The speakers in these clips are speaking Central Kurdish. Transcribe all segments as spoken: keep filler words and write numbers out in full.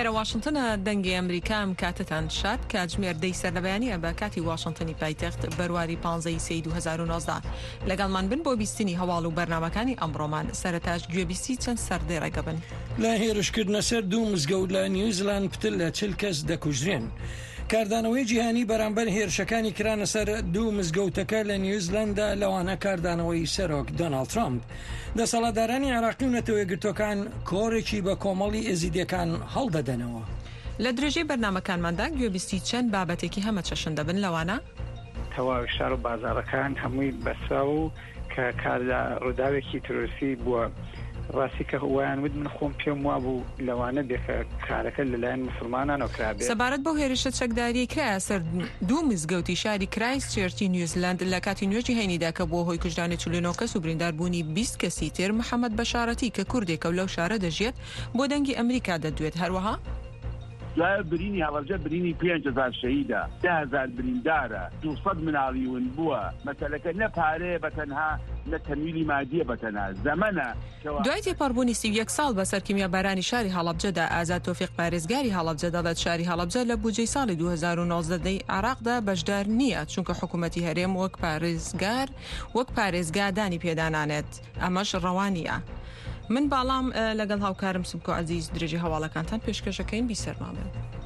لێرە واشنتنە دەنگی ئەمریکام کاتتان شاد کاتژمێر دەی سەرلەبیانیە بە کاتی واشنتنی پایتەخت بەرواری پانزەی سەی دوو هەزار و نۆزدە لەگەڵمان بن بۆ بیستنی هەواڵ و بەرنامەکانی ئەمڕۆمان سەرەتاش گوێبیستی چەند سەردەی ڕێگەبن. لە هێرشکردنە سەر دوو مزگەوت لە نیوزیلاند پتر لە چل کەس دەکوژرێن. کاردانەوەی جیهانی بەرامبەر هێرشەکانی کرانە سەر دوو مزگەوتەکە لە نیوزیلاندا لەوانە کاردانەوەی سەرۆک دۆناڵد ترامپ. دەسەڵاتدارانی عێراقی و نەتەوەیەگرتوەکان کۆڕێکی بە کۆمەڵی ئێزیدیەکان هەڵدەدەنەوە. لە درێژەی بەرنامەکانماندا گوێبیستی چەند بابەتێکی هەمە چەشن دەبن لەوانە تەواوی شار و بازارەکان هەمووی بەسا و کە کاردا ڕووداوێکی تروسی بووە. ڕاستی کە وایان ود من خۆم پێم وا بوو لەوانە بێکە کارەکە لەلایەن مسلمانان وکرابێت. سەبارەت بۆ هێرشە چەکداری کرایە سەر دوو مزگەوتی شاری کرایست چێرچی نیوزیلاند لە کاتی نوێژی هەینیدا کە بۆ هۆی کوژرانی چل و نۆ کەس و برینداربوونی بیست کەسی تر محەممەد بەشارەتی کە کوردێکە و لەو شارە دەژێت بۆ دەنگی ئەمریکا دەدوێت. هەروەها دوای برینی هەڵەبجە برینی پێنج هەزار شەهیدە، ده هەزار بریندارە، دووسەد مناڵیون بووە. مەسەلەکە نە پارەیە بەتەنها نە تەمویلی مادیە بەتەنها زەمەنە. دوای تێپەڕبوونی سی و یەک ساڵ بەسەر کیمیابارانی شاری هەڵەبجەدا ئازاد تۆفیق پارێزگاری هەڵەبجە دەڵێت شاری هەڵەبجە لە بودجەی ساڵی دوو هەزار و نۆزدە دەی عێراقدا بەشدار نییە چونکە حکوومەتی هەرێم وەک پارێزگار وەک پارێزگا دانی پێدانانێت. ئەمەش ڕەوانیە. من باڵام لەگەڵ هاوکارم سبکۆ عەزیز درێژی هەواڵەکانتان پێشکەشەکەین بیسەرمامن.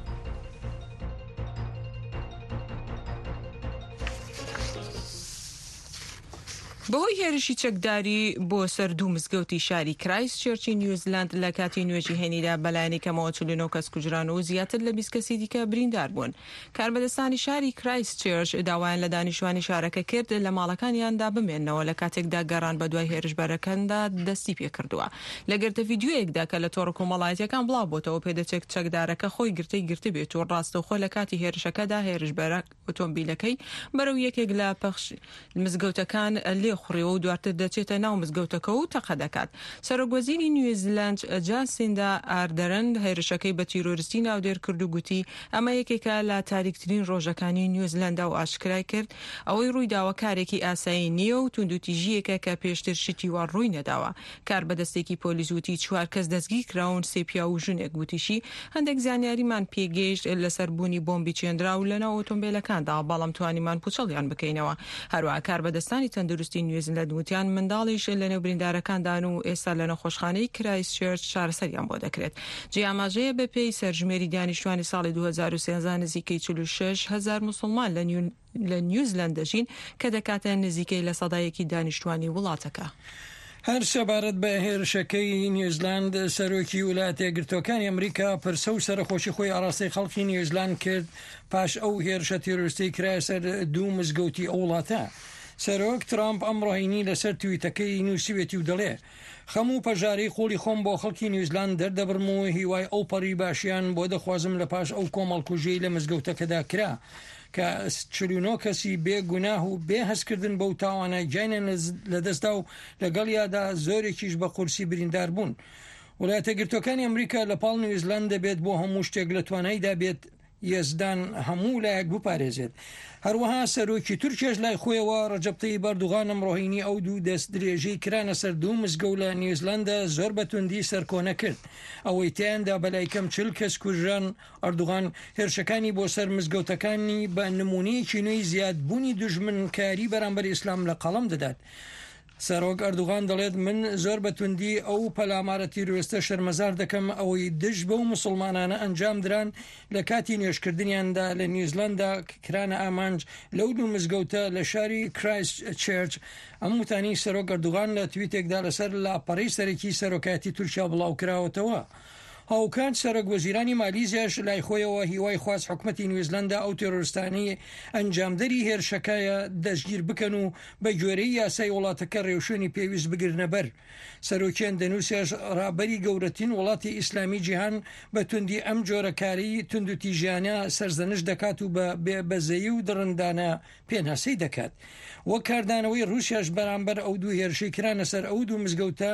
بەهۆی هێرشی چەکداری بۆ سەر دوو مزگەوتی شاری کرایست چێرچی نیوزیلاند لە کاتی نوێژی هێنیدا بەلایەنی کەمەوە چل و نۆ کەس کوژران و زیاتر لە بیست کەسی دیکە بریندار بوون. کاربەدەستانی شاری کرایست چێرچ داوایان لە دانیشتوانی شارەکە کرد لە ماڵەکانیاندا بمێننەوە لە کاتێکدا گەڕان بە دوای هێرشبەرەکاندا دەستی پێکردووە. لە گرتە ڤیدیۆیەکدا کە لە تۆڕ کۆمەڵایەتیەکان بڵاو بۆتەوە پێدەچێت چەکدارەکە خۆی گرتەی گرتی بێت و ڕاستەوخۆ لە کاتی هێرشەکەدا هێرشبەرە ئۆتۆمبیلەکەی بەرەو یەکێک لە پەخش مزگەوتەکان لێ خوڕیەوە و دواتر دەچێتە ناو مزگەوتەکە و تەقە دەکات. سەرۆکوەزیری نیوزیلاند جاسیندا ئاردەرن هێرشەکەی بە تیرۆریستی ناودێر کرد و گوتی ئەمە یەکێکە لە تاریکترین ڕۆژەکانی نیوزیلاندا و ئاشکرای کرد ئەوەی ڕوویداوە کارێکی ئاسایی نییە و توندوتیژیەکە کە پێشتر شتی وا ڕووی نەداوە. کار بەدەستێکی پۆلیزوتی چوار کەس دەستگیر کراون سێ پیا و ژنێک گوتیشی هەندێک زانیاریمان پێگەیشت لەسەر بوونی بۆمبی چێندرا و لەناو ئۆتۆمبیلەکاندا بەڵام توانیمان پوچەڵیان بکەینەوە. هەروەها کار بەدەستانی تەندروستی نیوزیلاند وتیان منداڵیش لە نێو بریندارەکاندان و ئێستا لە نەخۆشخانەی کرایست چێرچ چارەسەریان بۆ دەکرێت. جیاماژەیە بە پێی سەرژمێری دانیشتوانی ساڵی دوو هەزار و سێنزە نزیکەی چل و شەش هەزار موسڵمان لە نیوزیلاند دەژین کە دەکاتە نزیکەی لە سەدایەکی دانیشتوانی وڵاتەکە. هەر سەبارەت بە هێرشەکەی نیوزیلاند سەرۆکی ویلایەتە یەکگرتووەکانی ئەمریکا پرسە و سەرخۆشی خۆی ئاڕاستەی خەڵکی نیوزیلاند کرد پاش ئەو هێرشە تیرۆریستەی کرایە سەر دوو مزگەوتی ئەو وڵاتە. سەرۆک ترامپ ئەمڕۆهینی لەسەر تویتەکەی نووسیوێتی و دەڵێ خەموو پەژارەی خۆڵی خۆم بۆ خەڵکی نیوزیلاند دەردەبرم و هیوای ئەو پەڕی باشیان بۆ دەخوازم لە پاش ئەو کۆمەڵکوژەی لە مزگەوتەکەدا کرا کە چل و نۆ کەسی بێگوناه و بێ هەستکردن بەو تاوانە گیانیان لەدەستدا و لەگەڵ یادا زۆرێکیش بە قورسی بریندار بوون. وڵایەتە یەکگرتووەکانی ئەمریکا لە پاڵ نیوزیلاند دەبێت بۆ هەموو شتێک لە تواناییدا بێت یەزدان هەموو لایەک بپارێزێت. هەروەها سەرۆکی تورکیاش لای خۆیەوە ڕەجەب تەیب ئەردوغان ئەمڕۆهینی ئەو دوو دەست درێژەی کرانە سەر دوو مزگەوت لە نیوزیلاندا زۆر بەتوندی سەرکۆنە کرد. ئەوەی تیاندا بەلای کەم چل کەس کوژران. ئەردوغان هێرشەکانی بۆ سەر مزگەوتەکانی بە نمونەیەکی نوێی زیادبوونی دوژمنکاری بەرامبەر ئیسلام لە قەڵەم دەدات. سەرۆک ئەردوغان دەڵێت من زۆر بەتوندی ئەو پەلامارە تیرۆریستە شەرمەزار دەکەم ئەوەی دژ بە و مسلمانانە ئەنجام دران لە کاتی نوێشکردنیاندا لە نیوزیلاندا کرانە ئامانج لەو دوو مزگەوتە لە شاری کرایست چێرچ. ئەم وتانی سەرۆک ئەردوغان لە تویتێکدا لەسەر لاپەڕەی سەرەکی سەرۆکایەتی تورکیا بڵاو کراوەتەوە. هاوکات سەرۆک وەزیرانی مالیزیاش لای خۆیەوە هیوای خواست حکومەتی نیوزیلاندا ئەو تێرۆریستانەی ئەنجامدەری هێرشەکەیە دەستگیر بکەن و بە گوێرەی یاسای وڵاتەکە ڕێوشێنی پێویست بگرنە بەر. سەرۆکیان دەنووسیاش ڕابەری گەورەترین وڵاتی ئیسلامی جیهان بە توندی ئەم جۆرەکاری توندوتیژیانە سەرزەنش دەکات و بە بێبەزەیی و دڕندانە پێناسەی دەکات. وەک کاردانەوەی رووسیاش بەرامبەر ئەو دوو هێرشەی کرانە سەر ئەو دوو مزگەوتە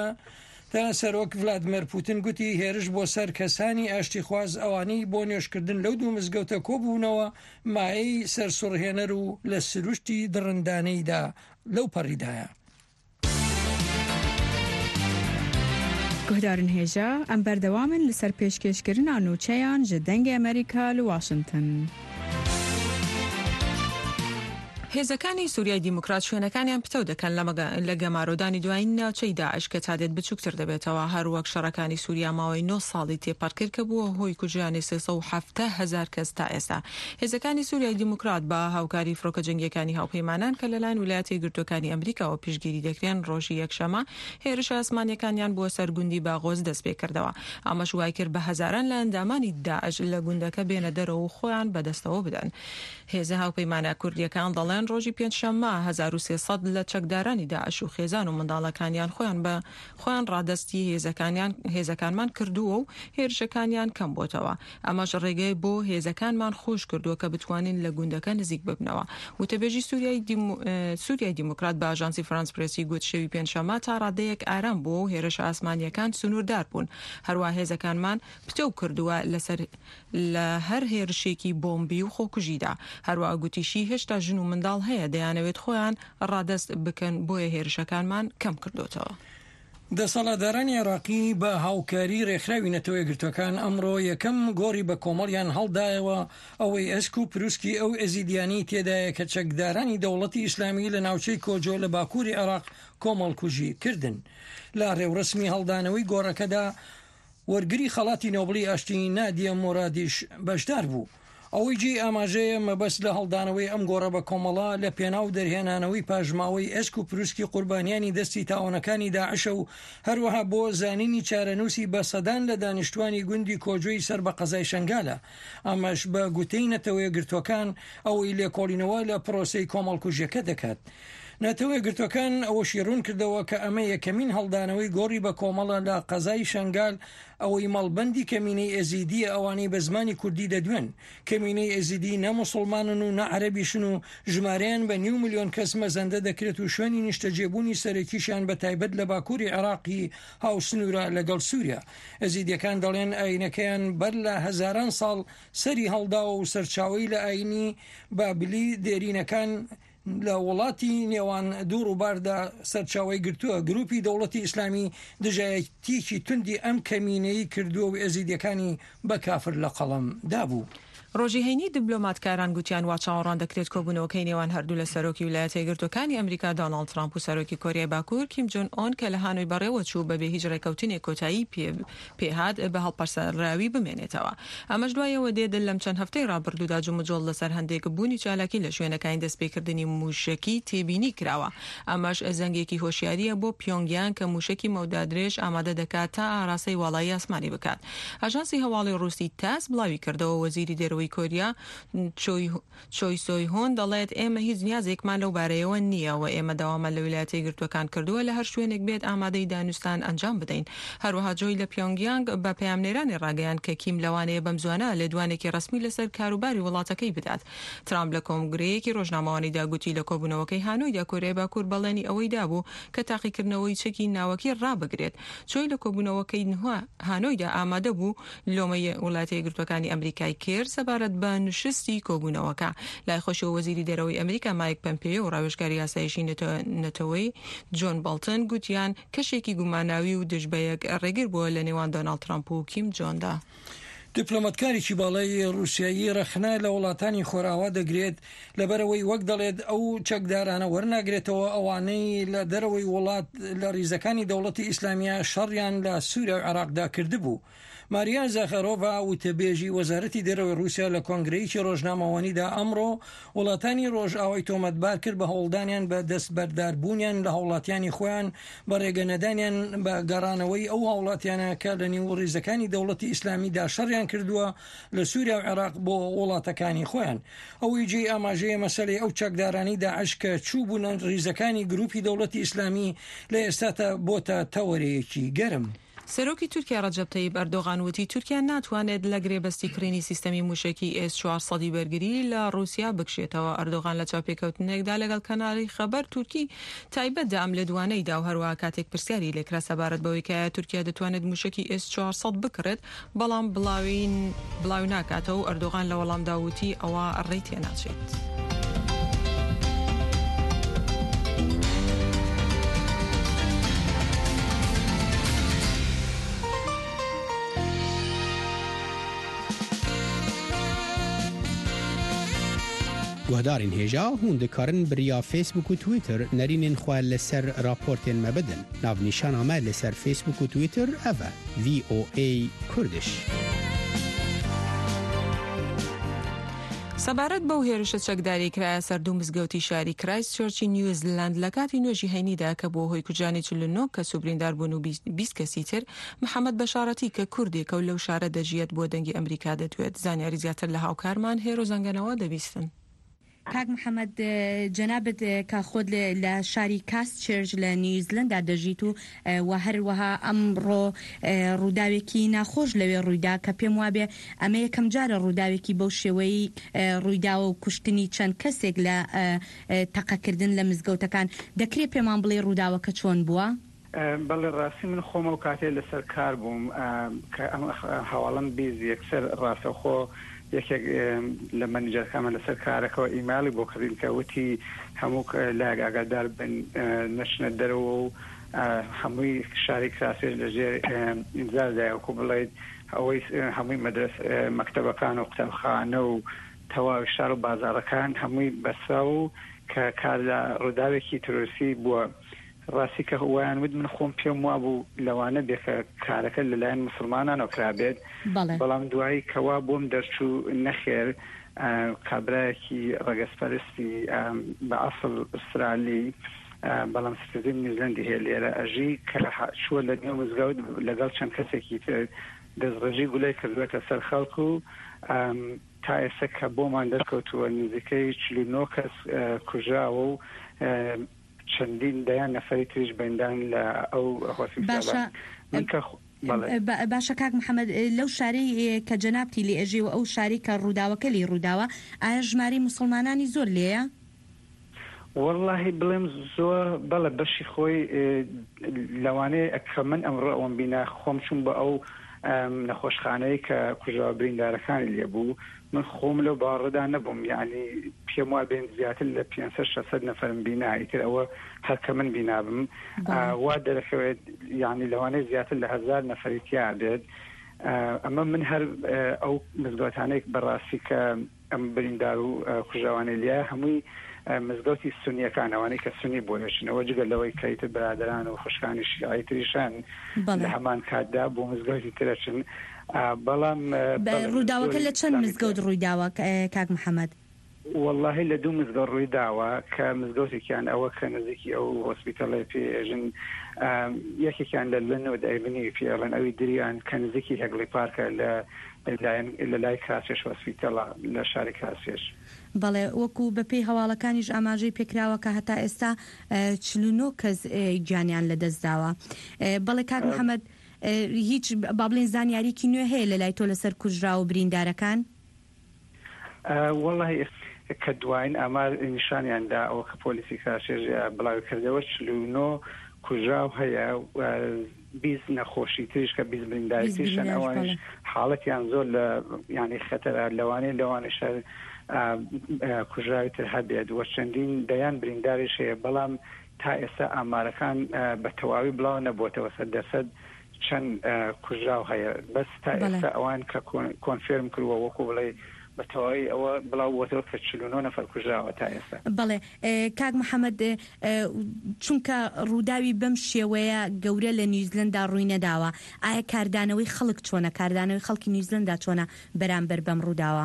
تا سەرۆک ڤلادیمیر پوتین گوتی هێرش بۆ سەر کەسانی ئاشتی خواز ئەوانەی بۆ نوێشکردن لەو دوو مزگەوتە کۆبوونەوە مایەی سەرسوڕهێنەر و لە سروشتی دڕندانەیدا لەو پەڕیدایە. گهدارن هێژە ئەم بەردەوامن لەسەر پێشکەشکردنا نوچەیان ji dengê ئەمریکا لە واشنگتن. هێزەکانی سووریای دیموکرات شوێنەکانیان پتە دەکەن لە گەمارۆدانی دوای ناوچەی داعش کە چادێت بچووکتر دەبێتەوە. هەروەک شەڕەکانی سووریا ماوەی نۆ ساڵی تێپەڕکرد کە بووە هۆی کوژرانی سێسە و هەفتە هەزار کەس تا ئێستا. هێزەکانی سووریای دیموکرات بە هاوکاری فڕۆکە جەنگیەکانی هاوپەیمانان کە لەلایەن ویلایەتی گرتوەکانی ئەمریکاوە پشتگیری دەکرێن ڕۆژی یەکشەمە هێرشە ئاسمانیەکانیان بۆ سەرگوندی باغۆز دەست پێ کردەوە. ئەمەش وای کرد بە هەزاران لە ئەندامانی داعش لە گوندەکە بێنە دەرەوە و خۆیان بەدەستەوە بدەن. هێزە هاوپەیمانە کوردیەکان دەڵێن ڕۆژی پێنجشەممە هەزار و سێسەد لە چەکدارانی داعش و خێزان و منداڵەکانیان خۆیان بە خۆیان ڕادستی هێزەکانیان هێزەکانمان کردووە و هێرشەکانیان کەم بۆتەوە. ئەمەش ڕێگەی بۆ هێزەکانمان خۆش کردووە کە بتوانین لە گوندەکە نزیک ببنەوە. وتەبێژی سووریای دیمو... سووریای دیموکرات بە ئاژانسی فرانس پرێسی گوت شەوی پێنجشەممە تا ڕادەیەک ئارام بووە و هێرشە ئاسمانیەکان سنووردار بوون. هەروە هێزەکانمان پتە کردووە لەسەر لە هەر هێرشێکی بۆمبی و خۆکوژیدا. هەروە گوتیشی هێشتا ژن و منداڵ هەیە دەیانەوێت خۆیان ڕادست بکەن بۆیە هێرشەکانمان کەم کردوتەوە. دەسەڵاتدارانی عێراقی بە هاوکاری ڕێکخراوی نەتەوە یەکگرتوەکان ئەمڕۆ یەکەم گۆڕی بە کۆمەڵیان هەڵدایەوە ئەوەی ئەسک و پرووسکی ئەو ئەزیدیانی تێدایە کە چەکدارانی دەوڵەتی ئیسلامی لە ناوچەی کۆجۆ لە باکووری عێراق کۆمەڵکوژی کردن. لە ڕێوڕسمی هەڵدانەوەی گۆڕەکەدا وەرگری خەڵاتی نۆبڵی ئاشتی نادیە مۆرادیش بەشدار بوو. ئەوەی جێ ئاماژەیە مەبەست لە هەڵدانەوەی ئەم گۆڕە بە کۆمەڵا لە پێناو دەرهێنانەوەی پاژماوەی ئەسک و پرووسکی قوربانیانی دەستی تاوانەکانی داعشە و هەروەها بۆ زانینی چارەنووسی بە سەدان لە دانیشتوانی گوندی کۆجۆی سەر بە قەزای شنگالە. ئەمەش بە گوتەی نەتەوە یەکگرتوەکان ئەوەی لێکۆڵینەوە لە پرۆسەی کۆمەڵکوژیەکە دەکات. نەتەوە یەکگرتوەکان ئەوەشی ڕوون کردەوە کە ئەمە یەکەمین هەڵدانەوەی گۆڕی بە کۆمەڵە لە قەزای شنگال ئەوەی مەڵبەندی کەمینەی ئەزیدی ئەوانەی بە زمانی کوردی دەدوێن. کەمینەی ئەزیدی نەموسڵمانن و نەعەرەبیشن و ژمارەیان بە نیو میلیۆن کەس مەزەندە دەکرێت و شوێنی نیشتەجێبوونی سەرەکیشان بە تایبەت لە باکووری عێراقی هاوسنوورە لەگەڵ سووریا. ئەزیدیەکان دەڵێن ئاینەکەیان بەر لە هەزاران ساڵ سەری هەڵداوە و سەرچاوی لە ئاینی بابلی دێرینەکان لە وڵاتی نێوان دوور و باردا سەرچاوی گرتووە. گروپی دەوڵەتی ئیسلامی دژایەتیکی توندی ئەم کەمینەی کردووە و ئەزیدیەکانی بە کافر لە قەڵەم دابوو. ڕۆژی هەینی دیبلۆماتکاران گوتیان وا چاوەڕوان دەکرێت کۆبوونەوەکەی نێوان هەردوو لە سەرۆکی ویلایەتە یەکگرتوەکانی ئەمریکا دۆناڵد ترامپ و سەرۆکی کۆریای باکوور کیم جۆن ئۆن کە لە هانۆی بەڕێوە چوو بەبێ هیچ ڕێکەوتنێک کۆتایی پێهات بە هەڵپەرسەراوی بمێنێتەوە. ئەمەش دوایەوە دێدل لەم چەند هەفتەی ڕابردوودا جومجۆڵ لەسەر هەندێک بوونی چالاکی لە شوێنەکانی دەستپێکردنی موشکی تێبینی کراوە. ئەمەش زەنگێکی هۆشیاریە بۆ پیۆنگیان کە موشکی مەودادرێژ ئامادە دەکات تا ئاراستەی واڵایی ئاسمانی بکات. ئاژانسی هەواڵی ڕووسی تاس بڵاوی کردەوە وەزیری دەرەوەی کۆریا چۆی سۆی هۆن دەڵێت ئێمە هیچ نیازێکمان لەو بارەیەوە نییە و ئێمە داوامە لە ویلایەتە یەکگرتوەکان کردووە لە هەر شوێنێک بێت ئامادەی دانوستان ئەنجام بدەین. هەروەها جۆی لە پیۆنگیانگ بە پەیامنێرانی ڕاگەیان کە کیم لەوانەیە بەم زوانە لێدوانێکی ڕسمی لەسەر کاروباری وڵاتەکەی بدات. ترامپ لە کۆنگرەیەکی ڕۆژنامەوانیدا گوتی لە کۆبوونەوەکەی هانۆیدا کۆریای باکوور بەڵێنی ئەوەی دابوو کە تاقیکردنەوەی چەکی ناوەکی ڕابگرێت. چۆی لە کۆبوونەوەکەی هانۆیدا ئامادە بوو لۆمەی وڵاتە یەکگرتوەکانی ئەمریکای کرد سەبارەت بە نشستی کۆبوونەوەکە. لای خۆشەوە وەزیری دەرەوەی ئەمریکا مایک پەمپێۆ و ڕاوێژگاری یاسایشی نەتەوەی جۆن بەڵتن گوتیان کەشێکی گوماناوی و دژبەیەک ڕێگر بووە لە نێوان دۆناڵد ترامپ و کیم جۆندا. دیپلۆمەتکارێکی باڵای ڕووسیایی ڕەخنا لە وڵاتانی خۆراوە دەگرێت لەبەرەوەی وەک دەڵێت ئەو چەکدارانە وەرناگرێتەوە ئەوانەی لە دەرەوەی وڵات لە ریزەکانی دەوڵەتی ئیسلامیە شەڕیان لە سووریا و عێراقدا کردبوو. ماریا زاخەرۆڤا وتەبێژی وەزارەتی دەرەوەی رووسیا لە کۆنگرەیەکی ڕۆژنامەوانیدا ئەمڕۆ وڵاتانی ڕۆژئاوای تۆمەتبار کرد بە هەوڵدانیان بە دەستبەرداربوونیان لە هەوڵاتیانی خۆیان بە ڕێگەنەدانیان بە گەڕانەوەی ئەو هەوڵاتیانە کە لە نێو ڕیزەکانی دەوڵەتی ئیسلامیدا شەڕیان کردووە لە سووریا و عێراق بۆ وڵاتەکانی خۆیان. ئەوەی جێ ئاماژەیە مەسەلەی ئەو چەکدارانی داعش کە چوو بوون ریزەکانی گروپی دەوڵەتی ئیسلامی لە ئێستاتا بۆتە تەوەرەیەکی گەرم. سەرۆکی تورکیا ڕەجەب تەیب ئەردۆغان وتی تورکیا ناتوانێت لە گرێبەستی کڕینی سیستەمی موشکی ئێس چوارسەد بەرگری لە رووسیا بکشێتەوە. ئەردۆغان لە چاپێکەوتنێکدا لەگەڵ کەناڵی خەبەر تورکی تایبەتدا ئەم لە دوانەیدا و هەروەها کاتێک پرسیاری لێکرا سەبارەت بەوەی کە تورکیا دەتوانێت موشکی ئێس چوارسەد بکڕێت بەڵام بڵاوین بڵاو ناکاتەوە و ئەردۆغان لە وەڵامدا وتی ئەوە ڕێی تێناچێت. گهدارین هجا هون دکارن بریا فیسبوک و تویتر نرینین خواه لسر راپورتین مبدن ناو نیشان آمه لسر فیسبوک و تویتر اوه وی او ای کردش. سەبارەت بەو هێرشە چەکداری کرایە سەردوو مزگەوتی شاری کرایست چۆرچی نیوزیلاند لە کاتی نوێژی هەینیدا کە بۆ هۆی کوژانی چل و نۆ کەس و بریندار بوون و بیست کەسی تر. محەممەد بەشارەتی کە کوردێکە و لەو شارە دەژیەت بۆ دەنگی ئەمریکا دەتوێت زانیاری زیاتر لە هاوکارمان هێرۆ زەنگەنەوە دەبیستن. کاک محەممەد جەنابەت کە خۆت لە شاری کاستچێرچ لە نیوزیلەندا دەژیت و و هەروەها ئەمڕۆ ڕووداوێکی ناخۆش لەوێ ڕوویدا کە پێم وابێ ئەمە یەکەم جارە ڕووداوێکی بەو شێوەی ڕوویداوە و کوشتنی چەند کەسێک لە تەقەکردن لە مزگەوتەکان. دەکرێت پێمان بڵێ ڕووداوەکە چۆن بووە؟ بەڵێ ڕاستی من خۆمە و کاتێ لەسەر کار بووم کە ئەم هەواڵم بیز یەکسەر ڕاستەخۆ یەکێک لە مەنیجەرەکەمە لەسەر کارەکەەوە ئیمالی بۆ کردین کە وتی هەموو لایەک ئاگادار بن نەچنە دەرەوە و هەمووی شاری کراسێش لەژێر ئینزاردایەوەکو بڵێیت ئەوەی هەمووی مەدرسە مەکتەبەکان و قوتابخانە و تەواوی شار و بازاڕەکان هەمووی بەسا و کە کار لە ڕووداوێکی تۆریستی بووە. ڕاستی کە وایان ود من خۆم پێم وابوو لەوانە بێکە کارەکە لەلایەن مسلمانانەوە کرابێت، بەڵام دوایی کەوا بۆم دەرچوو نەخێر کابراایەکی ڕەگەسپەرستی بە ئەسڵ ئوسترالی بەڵام سپێزی نیوزیلەندی هەیە لێرە ئەژی کە چووە لە نێو مزگەوت لەگەڵ چەند کەسێکی تر دەستڕێژی گولەی کردوێتە سەر خەڵک و تا ئێستا کە بۆمان دەرکەوتووە نزیکەی چل و نۆ کەس کوژراوە و چەندین دەیان نەفەری تریش بەندان لە ئەو باشە. باشە کاک محەممەد لەو شارەی کە جەنابتی لێ ئەژێ و ئەو شاری کە ڕووداوەکە لی ڕووداوە ئایا ژماری موسڵمانانی زۆر لێیە؟ وەڵڵاهی بڵێم زۆر بەڵێ بەشی خۆی لەوانەیە کە من ئەمڕۆ ئەوم بینا خۆم چوون بە ئەو نەخۆشخانەی کە کوژاوە بریندارەکانی لێبوو من خۆم لەو باڕدا نەبووم، یعنی پێم وا بێن زیاتر لە پێنجسەد شەسەد نەفەرم بینایی تر ئەوە هەرکە من بینابم وا دەرەکەوێت یعنی لەوانەیە زیاتر لە هەزار نەفەری تیا بێت. ئەمە من هەر ئەو مزگەوتانەیەک بەڕاستی کە ئەم بریندار و کوژاوانەی لایە هەمووی مزگەوتی سونیەکان ئەوانەی کە سونی بۆ هێشنەوە جگە لەوەی کەیتر برادران و خوشکانی شیعی تریشان لە هەمان کاتدا بۆ مزگەوتی ترەچن. بەڵام ڕووداوەکە لە چەند مزگەوت ڕوویداوە کاک محەممەد؟ واللهی لە دوو مزگەوت ڕوویداوە کە مزگەوتێکیان ئەوە کە نزیکی ئەو هۆسپیتەڵی پێژن یەکێکیان لە لەنەوە دایبنی پێڵەن ئەوی دریان کە نزیکی هەگڵی پارکە لە لە لای کاسێش هۆسپیتەڵە لە شاری کاسێش. بەڵێ وەکو بەپێی هەواڵەکانیش ئاماژەی پێکراوە کە هەتا ئێستا چل و نۆ کەس گیانیان لەدەستداوە. بەڵێ کاک محەممەد هیچ بابلین زانیاریکی نوێ هەیە لە لای تۆ لەسەر کوژرا و بریندارەکان؟ وەڵڵاهی کە دوایین ئامار نیشانیاندا ئەوە کە پۆلیسی کاسێژ بڵاوی کردەوە چل و نۆ کوژراو هەیە بیست نەخۆشی تریش کە بیست برینداری تریشن ئەوانش حاڵەتیان زۆر لە یعنی خەتەرە لەوانەیە لەوانش کوژراوی تر هەبێت وە چەندین دەیان برینداریش هەیە، بەڵام تا ئێستا ئامارەکان بە تەواوی بڵاو نەبووەتەوە سەد دەسەد چەند کوژراو هەیە، بەس تا ئێستا ئەوان کە کۆنفێرم کردووە وەکو بڵێ بەتەواوی ئەوە بڵاوەتەوە کە چل و نۆ نەفەر کوژراوە تا ئێستا. بەڵێ کاک محەممەد چونکە ڕووداوی بەم شێوەیە گەورە لە نیوزیلەندا ڕووی نەداوە، ئایا کاردانەوەی خەڵک چۆنە؟ کاردانەوەی خەڵکی نیوزیلەندا چۆنە بەرامبەر بەم ڕووداوە؟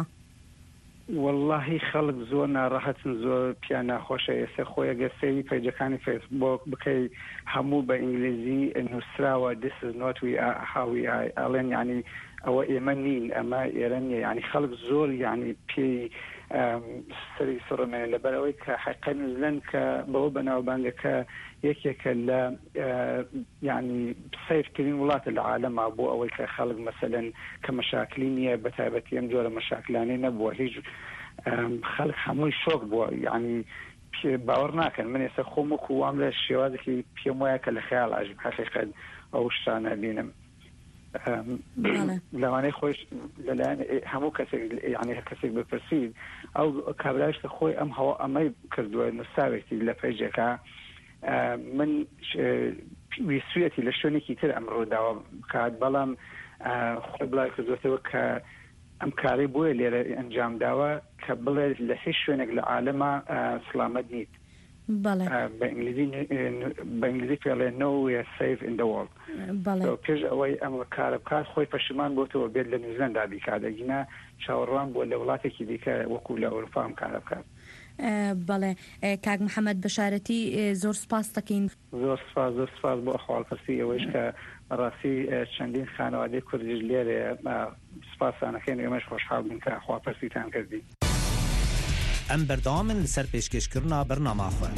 واللهی خەڵک زۆر ناڕەحەتن، زۆر پیان ناخۆشە. ئێستا خۆی ئەگەر سەیری پەیجەکانی فەیسبوک بکەی هەموو بە ئینگلیزی نووسراوە this is not we are how we are ئەڵێن یعنی ئەوە ئێمە نین ئەمە ئێرە نیە، یعنی خەڵک زۆر یعنی پێی سەری سڕمێنێ لەبەرەوەی کە حەقە نیوزیلەند کە بەوە بەناوبانگەکە یەکێکە لە یعنی سەیفکردین وڵاتە لە عالەما بۆ ئەوەی کە خەڵک مەسەلەن کە مەشاکلی نییە بەتایبەتی ئەم جۆرە مەشاکلانەی نەبووە، هیچ خەڵک هەمووی شۆک بووە، یعنی باوەڕ ناکەن. من ئێستا خۆم وەکو وام لە شێوازێکی پێم وایە کە لە خەیاڵ ئاژیم حەقیقەت ئەو شتانە بینم. لەوانەیە خۆش لەلایەن هەموو کەسێک یعنی هەر کەسێک بپرسید ئەو کابراایش کە خۆی ئەم هەوا ئەمەی کردووە نووساوێتی لە پێیجەکە من ویسویەتی لە شوێنێکی تر ئەمڕۆ داوا بکات، بەڵام خۆی بڵاو کردوێتەوە کە ئەم کاری بووە لێرە ئەنجام داوە کە بڵێ لە هیچ شوێنێک لە عالەما سلامەت نیت بەئینگلیزی پێڵێ no we are safe in the world. پێش ئەوەی ئەم کارە بکات خۆی پەشیمان بۆتەوە بێت لە نیوزیلەندا بیکاتەگینا چاوەڕوان بووە لە وڵاتێکی دیکە وەکو لە ئەوروپا ئەم کارە بکات. بەڵێ کاک محەممەد بەشارەتی زۆر سپاس دەکەین. زۆر سپاس زۆر سپاس بۆ ئەخواڵپەرسی ئەوەیش کە ڕاستی چەندین خانەوادەی کوردیش لێرێ سپاسانەکەین ئێمەش خۆشحاڵ بووین کە ئەخواپەرسیتان کردی. ئەم بەردەوامن لەسەر پێشکەشکردنا بەرنامە خۆ.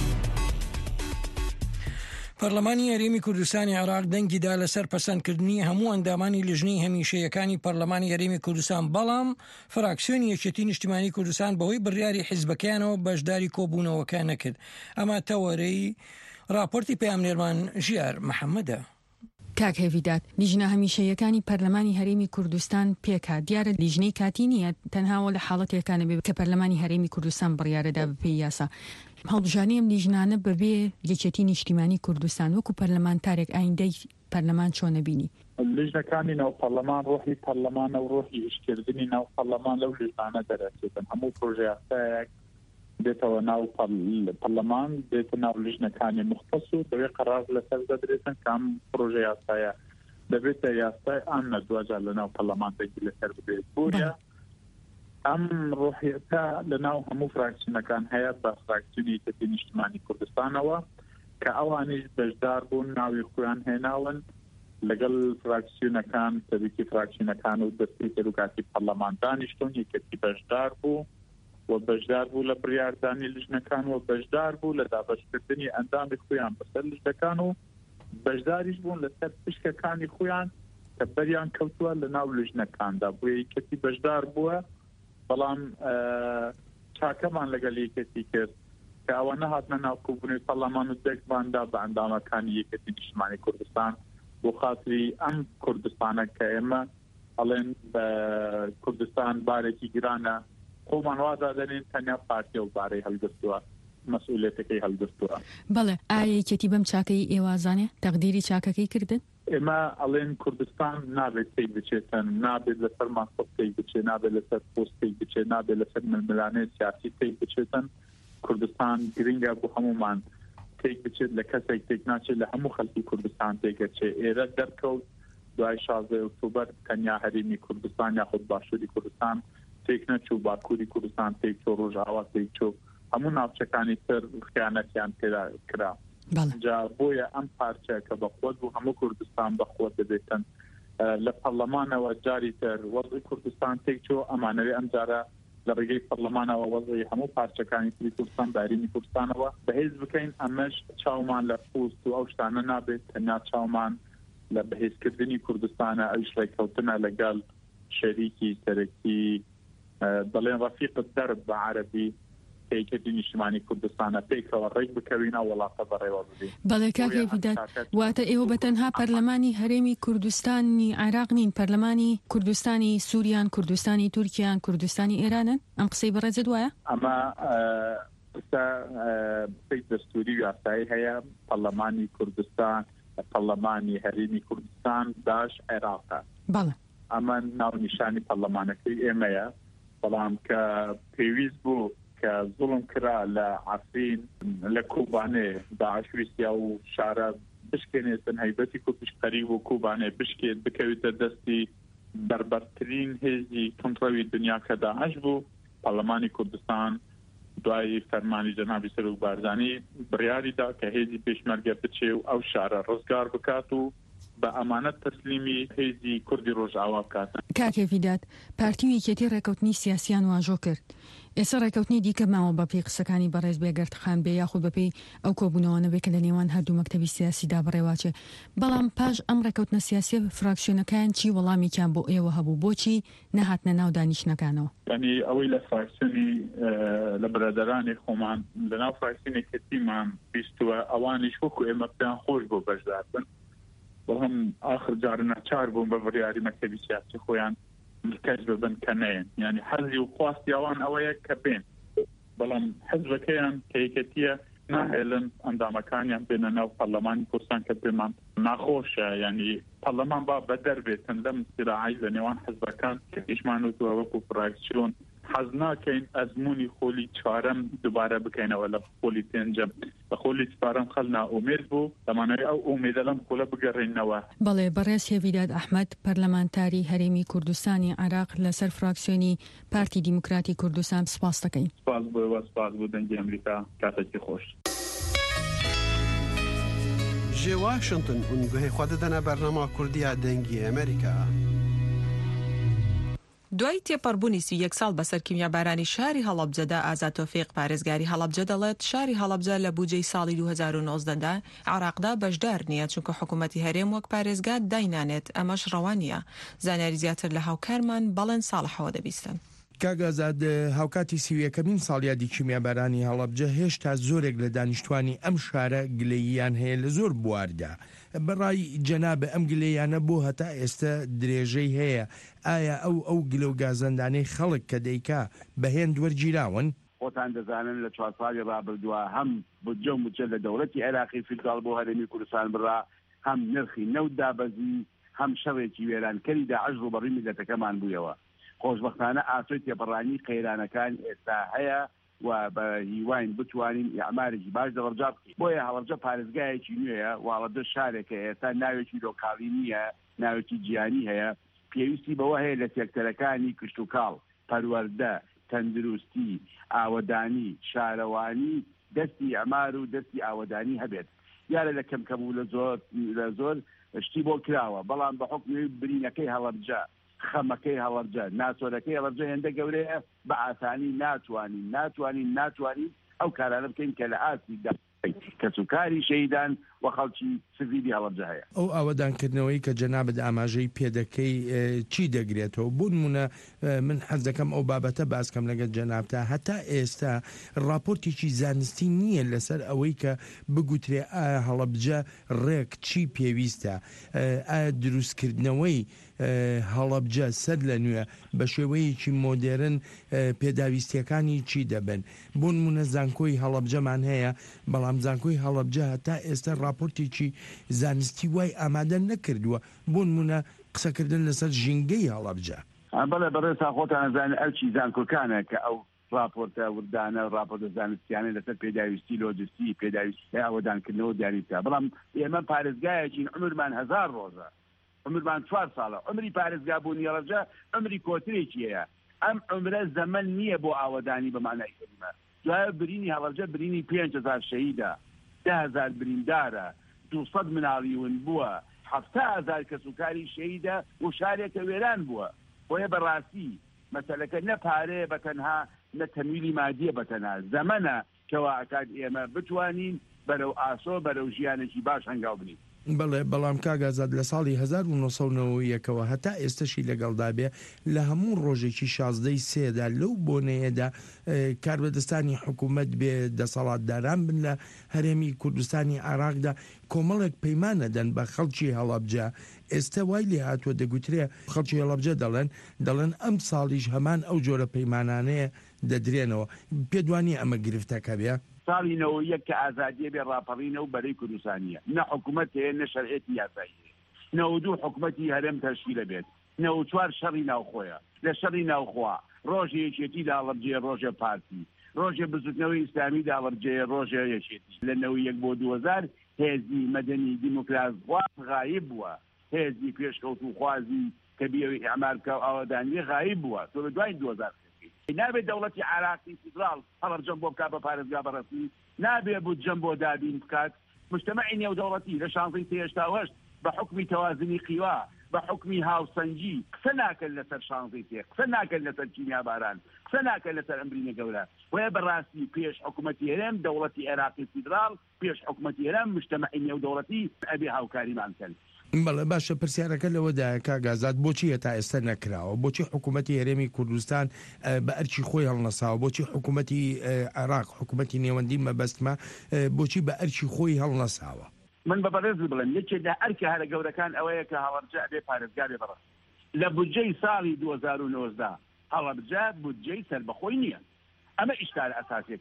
پەرلەمانی هەرێمی کوردستانی عێراق دەنگیدا لەسەر پەسەندکردنی هەموو ئەندامانی لیژنەی هەمیشەیەکانی پەرلەمانی هەرێمی کوردستان، بەڵام فراکسیۆنی یەکێتی نیشتیمانی کوردستان بەهۆی بڕیاری حیزبەکانەوە بەشداری کۆبوونەوەکە نەکرد. ئەمە تەوەرەی راپۆرتی پەیامنێرمان ژیار محەممەدە. کاک هێویداد، لیژنە هەمیشەیەکانی پەرلەمانی هەرێمی کوردستان پێکا دیارە لیژنەی کاتی نییە، تەنهاوە لە حاڵەتێکانە بێت کە پەرلەمانی هەرێمی کوردستان بڕیارەدا بپێی یاسا. هەڵبژارنی ئەم لیژنانە بەبێ یەکێتی نیشتیمانی کوردستان وەکو پەرلەمانتارێک ئایندەی پەرلەمان چۆن نەبینی؟ لیژنەکانی ناو پەرلەمان ڕۆحی پەرلەمانە و ڕۆحی ئیشکردنی ناو پەرلەمان لەو لیژنانە دەرەچێتن. هەموو پرۆژە یاسایەک دێتەوە ناو پەرلەمان، دێتە ناو لیژنەکانی مختص و دەوێت قەرار لەسەر دەدرێتن کە ئەم پرۆژە یاسایە دەبێتە یاسای ئامنە دوجار لە ناو پەرلەمان دەگی لەسەر بدرێت. بۆیە ئەم ڕۆحیەتە لە ناو هەموو فراکسیۆنەکان هەیە بە فراکسیۆنی یەکێتی نیشتیمانی کوردستانەوە کە ئەوانیش بەشدار بوون، ناوی خۆیان هێناون لەگەڵ فراکسیۆنەکان تەبیکی فراکسیۆنەکان و دەستی سەرۆکاتی پەرلەمان دانیشتون، یەکێتی بەشدار بوو و بەشدار بوو لە بڕیاردانی لیژنەکان و بەشدار بوو لە دابەشکردنی ئەندامی خۆیان بەسەر لیژنەکان و بەشداریش بوون لەسەر پشکەکانی خۆیان کە بەریان کەوتووە لە ناو لیژنەکاندا. بۆیە یەکێتی بەشدار بووە، بەڵام چاکەمان لەگەڵ یەکێتی کرد کە ئەوە نەهاتنە ناو کۆبوونەوەی پەرلەمان و دەستماندا بە ئەندامەکانی یەکێتی نیشتیمانی کوردستان بۆ خاتری ئەم کوردستانە کە ئێمە ئەڵێن بە کوردستان بارێکی گرانە خۆمان وازا دەنێن تەنیا پارتیە و بارەی هەڵگرتووە، مەسئولیەتەکەی هەڵگرتووە. بەڵێ ئایا یەکێتی بەم چاکەی ئێوازانێ تەقدیری چاکەکەی کردن؟ ئێمە ئەڵێن کوردستان نابێت تی بچێتن، نابێت لەسەر ماسۆتی بچێت، نابێت لەسەر پۆستی بچێت، نابێت لەسەر ململانەی سیاسی تی بچێتن. کوردستان گرنگە بۆ هەمومان تێک بچێت، لە کەسێک تێک ناچێت لە هەموو خەڵکی کوردستان تێکەچێت. ئێرە دەرکەوت دوای شازدەی ئۆکتۆبەر تەنیا هەرێمی کوردستان یاخود باشووری کوردستان تێک نەچوو، باکووری کوردستان تێک چۆ، ڕۆژئاوا تێک چۆ، هەموو ناوچەکانی تر خیانەتیان تێدا کرا. جا بۆیە ئەم پارچە کە بەخۆت بوو هەموو کوردستان بەخۆت دەبێتن لە پەرلەمانەوە جاری تر وەزعی کوردستان تێک چۆ، ئەمانەوێ ئەم جارە لە ڕێگەی پەرلەمانەوە وەزعی هەموو پارچەکانی تری کوردستان دارینی کوردستانەوە بەهێز بکەین. ئەمەش چاومان لە پوست و ئەو شتانە نابێت، تەنیا چاومان لە بەهێزکردنی کوردستانە، ئەوش ڕێککەوتنە لەگەڵ شەریکی سەرەکی بەڵێن ڕەفیقت دەرب بە عەرەبی یەکێتی نیشتیمانی کوردستانە پێکەوە ڕێک بکەوینە وڵاتە بەڕێوە ببین. بەڵێ کاک هێویداد، واتە ئێوە بەتەنها پەرلەمانی هەرێمی کوردستانی عێراق نین، پەرلەمانی کوردستانی سووریان، کوردستانی تورکیان، کوردستانی ئێرانن؟ ئەم قسەی بەڕێزت وایە؟ ئەمە قسەی دەستوری و یاسایی هەیە. پەرلەمانی کوردستان، پەرلەمانی هەرێمی کوردستان داش عێراقە. بەڵێ ئەمە ناونیشانی پەرلەمانەکەی ئێمەیە، بەڵام کە پێویست بوو کە زوڵم کرا لە عەفرین لە کوبانێ داعشویستیا و شارە بشکێنێتن، هەیبەتی کوردشقەری و کوبانێ بشکێت بکەوێتە دەستی بربەرترین هێزی کنتڕەوی دنیا کە داعش بوو. پەرلەمانی کوردستان دوای فەرمانی جەنابی سەرۆک بارزانی بڕیاریدا کە هێزی پێشمەرگە بچێ و ئەو شارە ڕزگار بکات و بە ئەمانەت تەسلیمی هێزی کوردی ڕۆژئاوا بکات. کاک هێویداد، پارتی و یەکێتی ڕێکەوتنی سیاسیان واژۆ کرد. ئێستا ڕێکەوتنی دیکە ماوە بەپێی قسەکانی بەڕێز بێگەردخان بێ یاخود بەپێی ئەو کۆبوونەوە نەبێت کە لە نێوان هەردوو مەکتەبی سیاسیدا بڕێواچێ. بەڵام پاش ئەم ڕێکەوتنە سیاسی فراکسیۆنەکان چی وەڵامێکیان بۆ ئێوە هەبوو؟ بۆچی نەهاتنە ناو دانیشتنەکانەوە؟ یعنی ئەوەی لە فراکسیۆنی لە برادەرانی خۆمان لە ناو فراکسیۆنی کەتیمان بیستووە، ئەوانیش وەکو ئێمە پێیان خۆش بۆ بەشدار بن، بەڵام آخر جارە ناچار بوون بە بڕیاری مەکتەبی سیاسی خۆیان مرکز ببن کە نەیەن. یعنی حەزی و خواستی ئەوان ئەوەیە کە بێن، بەڵام حەزبەکەیان کە یەکێتیە ناهێڵن ئەندامەکانیان بێنە ناو پەرلەمانی کوردستان کە پێمان ناخۆشە. یعنی پەرلەمان با بەدەربێتن لەم سراعی لە نێوان حزبەکان کەیشمان وتووە وەکو فراکسیۆن حەز ناکەین ئەزمموی خۆلی چوارەم دووبارە بکەینەوە لە خۆلی پێنجەم بە خۆلی چوارەم خەڵ نائومێد بوو دەمانەوێت ئەو ئومێدە لەم خۆلە بگەڕێنەوە. بەڵێ بەڕێز هێویداد ئەحمەد پەرلەمانتاری هەرێمی کوردستانی عێراق لەسەر فراکسیۆنی پارتی دیموکراتی کوردستان سپاس دەکەین. سپاس بۆ سپاس بۆ دەنگی ئەمریکا کاتێکی خۆش. جێ واشنگتن اونگوهی خۆ دەدەنە بەرنامە کوردیە دەنگی ئەمریکا. دوای تێپەڕبوونی سی یەک ساڵ بەسەر کیمیابارانی شاری هەڵەبجەدا ئازاد تۆفیق پارێزگاری هەڵەبجە دەڵێت شاری هەڵەبجە لە بودجەی ساڵی دوو هەزار و نۆزدەدا عێراقدا بەشدار نییە چونکە حکوومەتی هەرێم وەک پارێزگار داینانێت ئەمەش ڕەوانیە. زانیاری زیاتر لە هاوکارمان بەڵێن ساڵحەوە دەبیستن. کاگازاد هاوکاتی سیویەکەمین ساڵیادی کیمیابارانی هەڵەبجە هێشتا زۆرێک لە دانیشتوانی ئەم شارە گلەییان هەیە لە زۆر بواردا. بەڕای جەنابە ئەم گلەیانە بۆ هەتا ئێستا درێژەی هەیە. ئایا ئەو ئەو گلە و گازەندانەی خەڵک کە دەیکا بەهێن وەرگیراون؟ خۆتان دەزانن لە چوار ساڵی ڕابردووە هەم بودجە و موچە لە دەوڵەتی عێراقی فیدراڵ بۆ هەرێمی کوردستان بڕا، هەم نرخی نەوت دابەزی، هەم شەڕێکی وێرانکەری داعش ڕوبەڕووی میلەتەکەمان بوویەوە. خۆشبەختانە ئاسۆی تێپەڕانی قەیرانەکان ئێستا هەیە و بە هیواین بتوانین ئەعمارێکی باش دەوەرجا بکەین. بۆیە هەڵەبجە پارێزگایەکی نوێیە، واڵەدە شارێکە ئێستا ناوێکی لۆکاڵی نییە، ناوێکی جیانی هەیە. پێویستی بەوە هەیە لە سێکتەرەکانی کشت و کاڵ، پەروەردە، تەندروستی، ئاوەدانی، شارەوانی، دەستی ئەمار و دەستی ئاوەدانی هەبێت. یارە لە کەمکەم و لە زۆر لە زۆر شتی بۆ کراوە، بەڵام بە حکمی برینەکەی هەڵەبجە، خەمەکەی هەڵەبجە، ناسۆرەکەی هەڵەبجە هێندە گەورەیە، بە ئاسانی ناتوانین ناتوانین ناتوانین ئەو کارانە بکەین کە لە ئاستی کەسوکاری شەیدان و خەڵکی سڤیلی هەڵەبجە هەیە. ئەو ئاوەدانکردنەوەی کە جەنابەت ئاماژەی پێدەکەی چی دەگرێتەوە؟ بۆ نمونە من حەز دەکەم ئەو بابەتە باسکەم لەگەڵ جەنابتا هەتا ئێستا ڕاپۆرتێکی زانستی نییە لەسەر ئەوەی کە بگوترێ ئایا هەڵەبجە ڕێک چی پێویستە، ئایا دروستکردنەوەی هەڵەبجە سەر لە نوێ بە شێوەیەکی مۆدێرن پێداویستیەکانی چی دەبن. بۆ نمونە زانکۆی هەڵەبجەمان هەیە، بەڵام زانکۆی هەڵەبجە هەتا ئێستا ڕاپۆرتێکی زانستی وای ئامادە نەکردووە. بۆ نمونە قسەکردن لەسەر ژینگەی هەڵەبجە. بەڵێ بەڕێستا خۆتان زانن ئەرچی زانکۆکانە کە ئەو راپۆرتە وردانە راپۆرتە زانستیانە لەسەر پێداویستی لۆجستی پێداویستی ئاوەدانکردنەوە دیاریکرا. بەڵام ئێمە پارێزگایەکین عمرمان هەزار ڕۆژە، عمرمان چوار ساڵە. عمری پارێزگا بوونی هەڵەبجە عمری کۆترێکی هەیە. ئەم عمرە زەمن نییە بۆ ئاوەدانی بە مانای کەلیمە. دوایە برینی هەڵەبجە برینی پێنج هەزار شەهیدە، ده هەزار بریندارە، دووسەد مناڵی ون بووە، هەفتا هەزار کەسوکاری شەهیدە و شارێکە وێران بووە. بۆیە بەڕاستی مەسەلەکە نە پارەیە بەتەنها، نە تەمویلی مادیە بەتەنها، زەمەنە کەوا ئەکات ئێمە بتوانین بەرەو ئاسۆ بەرەو ژیانێکی باش هەنگاو بنین. بەڵێ بەڵام کاگازاد لە ساڵی هەزار و نۆ سەد و نەوە یەکەوە هەتا ئێستاشی لەگەڵدا بێ لە هەموو ڕۆژێکی شازدەی سێدا لەو بۆنەیەدا کاربەدەستانی حکوومەت بێ دەسەڵاتداران بن لە هەرێمی کوردستانی عێراقدا کۆمەڵێک پەیمانەدەن بە خەڵکی هەڵەبجە. ئێستا وای لێ هاتووە دەگوترێ خەڵکی هەڵەبجە دەڵێن دەڵێن ئەم ساڵیش هەمان ئەو جۆرە پەیمانانەیە دەدرێنەوە. پێدوانی ئەمە گرفتەکە بێ؟ ساڵی نەوە یەک کە ئازادیە بێ ڕاپەڕینە و بەرەی کوردستانیە، نە حکوومەت هەیە نە شەرعێتی یاسایی هەیە. نەوە دوو حکوومەتی هەرێم تەشکیلە بێت، نەوە چوار شەڕی ناوخۆیە. لە شەڕی ناوخوا ڕۆژە یەکێتی دا هەڵەبجەیە ڕۆژە پارتی، ڕۆژە بزوتنەوەی ئیسلامی دا هەڵەبجەیە ڕۆژە یەکێتی. لە نەوە یەک بۆ دوو هەزار هێزی مەدەنی دیموکراس خواز غایب بووە، هێزی پێشکەوت و خوازی کە بیەوەی ئەعمارکە و ئاوەدانی غایب بووە. تۆ لە دوای دوو هەزار نابێت دەوڵەتی عێراقی فیدراڵ هەڵەبجەم بۆ بکات بە پارێزگا بەڕەسمی، نابێ بودجەم بۆ دابین بکات. مجتەمەعی نێودەوڵەتی لە شانزەی سێهێشتا و هەشت بە حکمی تەوازنی قیوا، بە حکمی هاوسەنگی قسە ناکەن لەسەر شانزەی سێ، قسە ناکەن لەسەر کیمیاباران، قسە ناکەن لەسەر ئەمرینە گەورە. وەیە بەڕاستی پێش حکوومەتی هەرێم دەوڵەتی عێراقی فیدراڵ، پێش حکوومەتی هەرێم مجتەمەعی نێودەوڵەتی ئەبێ هاوکاریمان کەن. بەڵێ باشە پرسیارەکە لەوەدایە کاگازاد بۆچی هەتا ئێستا نەکراوە؟ بۆچی حکوومەتی هەرێمی کوردستان بە ئەرچی خۆی هەڵنەساوە؟ بۆچی حکوومەتی عێراق حکوومەتی نێوەندی مەبەستمە بۆچی بە ئەرچی خۆی هەڵنەساوە؟ من بە بەڕێز بڵێم یەکێک لە ئەرکە هەرە گەورەکان ئەوەیە کە هەڵەبجە بێ پارێزگا بێ بەڕێز. لە بودجەی ساڵی دوو هەزار و نۆزدە هەڵەبجە بودجەی سەربەخۆی نییە. ئەمە ئیشکال ئەساسیەکەیە.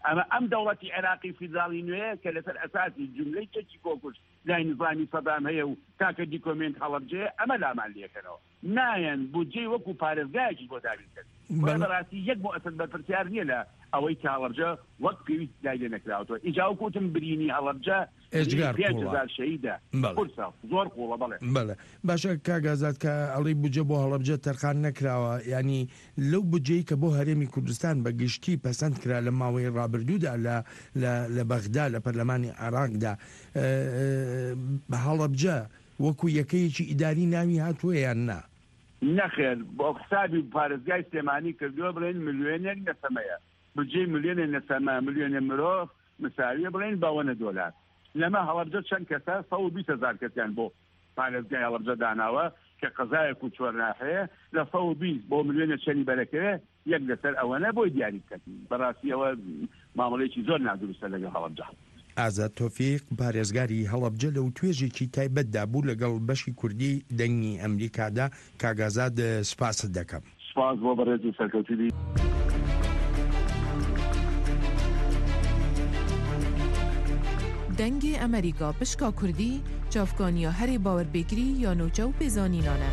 ئەمە ئەم دەوڵەتی عێراقی فیدراڵی نوێیە کە لەسەر ئەساسی جملەی چەکی کۆکوش لای نظامی سەدام هەیە و تاکە دیکۆمنت هەڵەبجەیە ئەمە لامان لێکەنەوە نایەن بودجێ وەکو پارێزگایەکی بۆ دابین کرد بەڕاستی یەک مؤسسە بەرپرسیار نییە لە ئەوەی کە هەڵەبجە وەک پێویست لای لێ نەکراوەوە ئیجا کوتم برینی هەڵەبجە پێنج هەزار شەهیدە زۆر قوڵە بەڵێ بەڵێ باشە کاگازات کە ئەڵی بودجە بۆ هەڵەبجە تەرخان نەکراوە ینی لەو بودجەی کە بۆ هەرێمی کوردستان بە گشتی پەسەند کرا لە ماوەی ڕابردوودا لە بەغدا لە پەرلەمانی عێراقدا هەڵەبجە وەکو یەکەیەکی ئیداری ناوی هاتووە یان نا نەخێر بۆ حسابی پارێزگای سلێمانی کردووە بڵێن ملیۆنێک نەسەمەیە بودجەی ملیۆنێ نەسەمە ملیۆنێ مرۆڤ مساویە بڵێن باوەنە دۆلار لەمە هەڵەبجە چەند کەسە سەد و بیست هەزار کەسیان بۆ پارێزگای هەڵەبجە داناوە کە قەزایەک و چۆرناحەیە لە سەد و بیست بۆ ملیۆنە چەنی بەرەکەوێ یەک لەسەر ئەوەنە بۆی دیاری بکەین بەڕاستی ئەوە مامەڵەیەکی زۆر نادروستە لەگەڵ هەڵەبجە. ئازاد تۆفیق پارێزگاری هەڵەبجە لەو توێژێکی تایبەتدا بوو لەگەڵ بەشی کوردی دەنگی ئەمریکادا کاگازاد سپاست دەکەم. سپاس بۆ بەڕێز و سەرکەوتوی. دەنگی ئەمریکا پشکا کوردی چاوکانیا هەرێ باوەربێگری یا نوچە و پێزانینانە.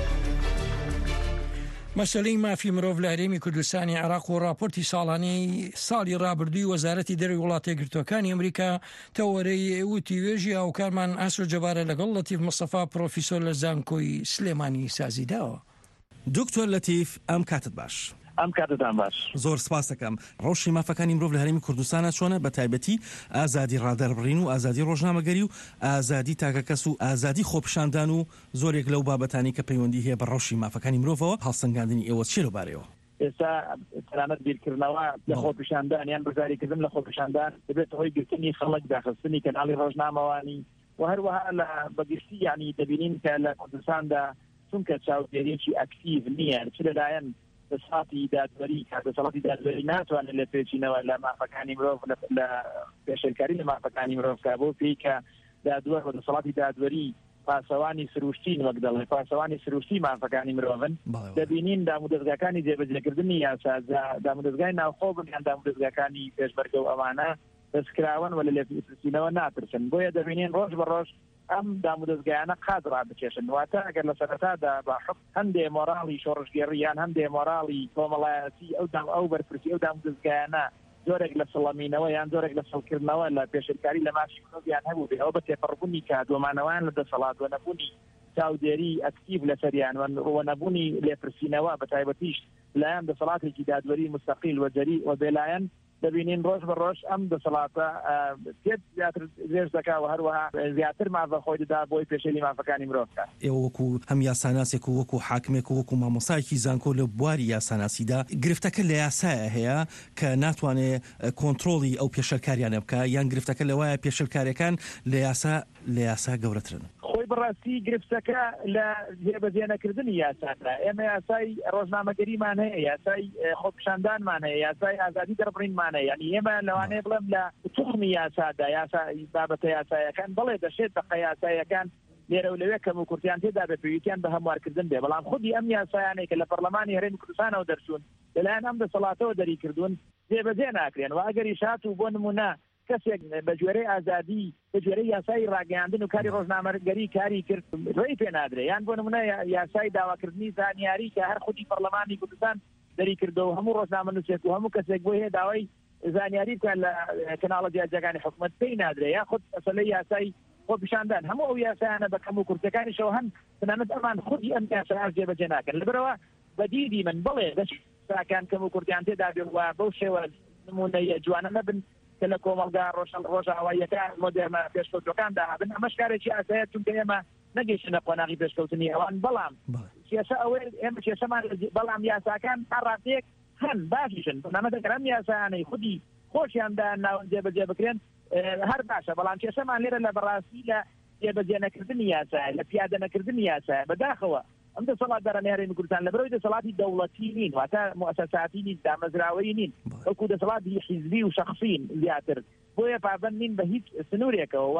مەسەلەی مافی مرۆڤ لە هەرێمی کوردستانی عێراق و راپۆرتی ساڵانەی ساڵی ڕابردووی وەزارەتی دەرەوەی وڵاتە یەکگرتووەکانی ئەمریکا تەوەرەی وتی وێژی هاوکارمان ئاسۆ جەبارە لەگەڵ لەتیف مستەفا پرۆفیسۆر لە زانکۆی سلێمانی سازیداوە. دکتۆر لەتیف ئەم کاتت باش. ئەم کاتتان باش. زۆر سپاس دەکەم. ڕۆژی مافەکانی مرۆڤ لە هەرێمی کوردستانە چۆنە بە تایبەتی ئازادی ڕادەربڕین و ئازادی ڕۆژنامەگەری و ئازادی تاکەکەس و ئازادی خۆپیشاندان و زۆرێک لەو بابەتانی کە پەیوەندی هەیە بە ڕۆژی مافەکانی مرۆڤەوە هەڵسەنگاندنی ئێوە چی لەبارەیەوە؟ ئێستا تەنانەت بیرکردنەوە لە خۆپیشاندان یان بەزاریکردن لە خۆپیشاندان دەبێت هۆی گرتنی خەڵک داخستنی کەناڵی ڕۆژنامەوانی و هەروەها لە بەگشتی یعنی دەبینین کە لە کوردستاندا چونکە چاودێریەکی ئەکتیڤ نییە چ لەلایەن دەسەڵاتی دادوەری کە دەسەڵاتی دادوەری ناتوانێت لە پێچینەوە لە مافەکانی مرۆڤ لە پێشێلکاری لە مافەکانی مرۆڤکە بۆ پێی کە دادوەر و دەسەڵاتی دادوەری پاسەوانی سروشتین وەک دەڵێ پاسەوانی سروشتی مافەکانی مرۆڤن دەبینین دامودەزگاکانی جێبەجێکردنی یاسا دامودەزگای ناوخۆ بن یان دامودەزگاکانی پێشبەرگە و ئەوانە دەستکراون و لە لێپرسینەوە ناترسن بۆیە دەبینین ڕۆژ بە ڕۆژ ئەم دامودەزگایانە قاد ڕابکێشن واتە ئەگەر لە سەرەتادا باحق هەندێ مۆراڵی شۆڕژگێڕیان هەندێ مۆراڵی کۆمەڵایەتی ئەو دام ئەو بەرپرسی ئەو دامودەزگایانە زۆرێک لە سەڵەمینەوە یان زۆرێک لە سەڵکردنەوە لە پێشێلکاری لە مافی مرۆڤیان هەبوو بێ ئەو بە تێپەڕبوونی کادۆمانەوەیان لە دەسەڵات و نەبوونی چاودێری ئەکتیڤ لە سەریان و نەبوونی لێپرسینەوە بە تایبەتیش لایەن دەسەڵاتێکی دادوەری مستەقیل وەجەری و بێلایەن دەبینین ڕۆژ بە ڕۆژ ئەم دەسەڵاتە پێت زیاتر درێژ دەکا و هەروەها زیاتر مافە خۆی دەدا بۆی پێشێلی مافەکانی مرۆڤکە. ئێوە وەکو هەم یاساناسێک و وەکو حاکمێک و وەکو مامۆسایەکی زانکۆ لە بواری یاساناسیدا گرفتەکە لە یاسایە هەیە کە ناتوانێت کۆنتترۆڵی ئەو پێشەرکاریانە بکە یان گرفتەکە لەوایە پێشەرکاریەکان لە یاسا لە یاسا گەورەترن. خۆی بەڕاستی گرفتەکە لە جێبەجێنەکردنی یاسادا ئێمە یاسای ڕۆژنامەگەریمان هەیە یاسای خۆپیشاندانمان هەیە یاسای ئازادی دەربڕینمان هەیە یعنی ئێمە لەوانەیە بڵێم لە توخمی یاسادا یاسا بابەتە یاسایەکان بەڵێ دەشێت بەقە یاسایەکان لێرە و لەوێ کەم و کورتیان تێدا بە پێویستیان بە هەموارکردن بێ بەڵام خودی ئەم یاسایانەی کە لە پەرلەمانی هەرێمی کوردستانەوە دەرچوون لەلایەن ئەم دەسەڵاتەوە دەریکردوون جێبەجێ ناکرێن و ئەگەری شات و بۆ نمونە کەسێک بە جوێرەی ئازادی بە جوێرەی یاسای ڕاگەیاندن و کاری ڕۆژنامەگەری کاری کرد ڕێی پێ نادرێ یان بۆ نمونە یاسای داواکردنی زانیاری کە هەر خودی پەرلەمانی کوردستان دەری کردەوە هەموو ڕۆژنامەنووسێک و هەموو کەسێک بۆ هەیە داوای زانیاری بکەن لە کەناڵە جیاجەکانی حکوومەت پێی نادرێ یا خود مەسەلەی یاسای خۆپیشاندان هەموو ئەو یاسایانە بە کەم و کورتەکانیشەوە هەن تەنانەت ئەمان خودی ئەم یاسایان جێبەجێ ناکەن لەبەرەوە بەدیدی من بڵێ دەشتاکان کەم و کورتیان تێدا بێ و بەو شێوە نمونەی جوانە نەبن کە لە کۆمەڵگا ڕۆژن ڕۆژاواییەکان مۆدێرنە پێشکەوتەکان داهابن ئەمە شکارێکی ئاسایە چونکە ئێمە نەگەیشتنە قۆناغی پێشکەوتنی ئەوان بەڵام کێشە ئەوەی ئێمە کێشەمان بەڵام یاساکان هەڕاتەیەک هەن باشیشن نامە دەکەم یاسایانەی خودی خۆشیاندا ناو جێبەجێ بکرێن هەر باشە بەڵام کێشەمان لێرە لە بەڕاستی لە جێبەجێ نەکردنی یاسایە لە پیادە نەکردنی یاسایە بەداخەوە ئەم دەسەڵات دەرەنێ هەرێمی کوردستان لەبەرەوەی دەسەڵاتی دەوڵەتی نین واتە موسەساتی نین دامەزراوەی نین وەکو دەسەڵاتی حیزبی و شەخصین زیاتر بۆیە پابەند نین بە هیچ سنوورێکەوە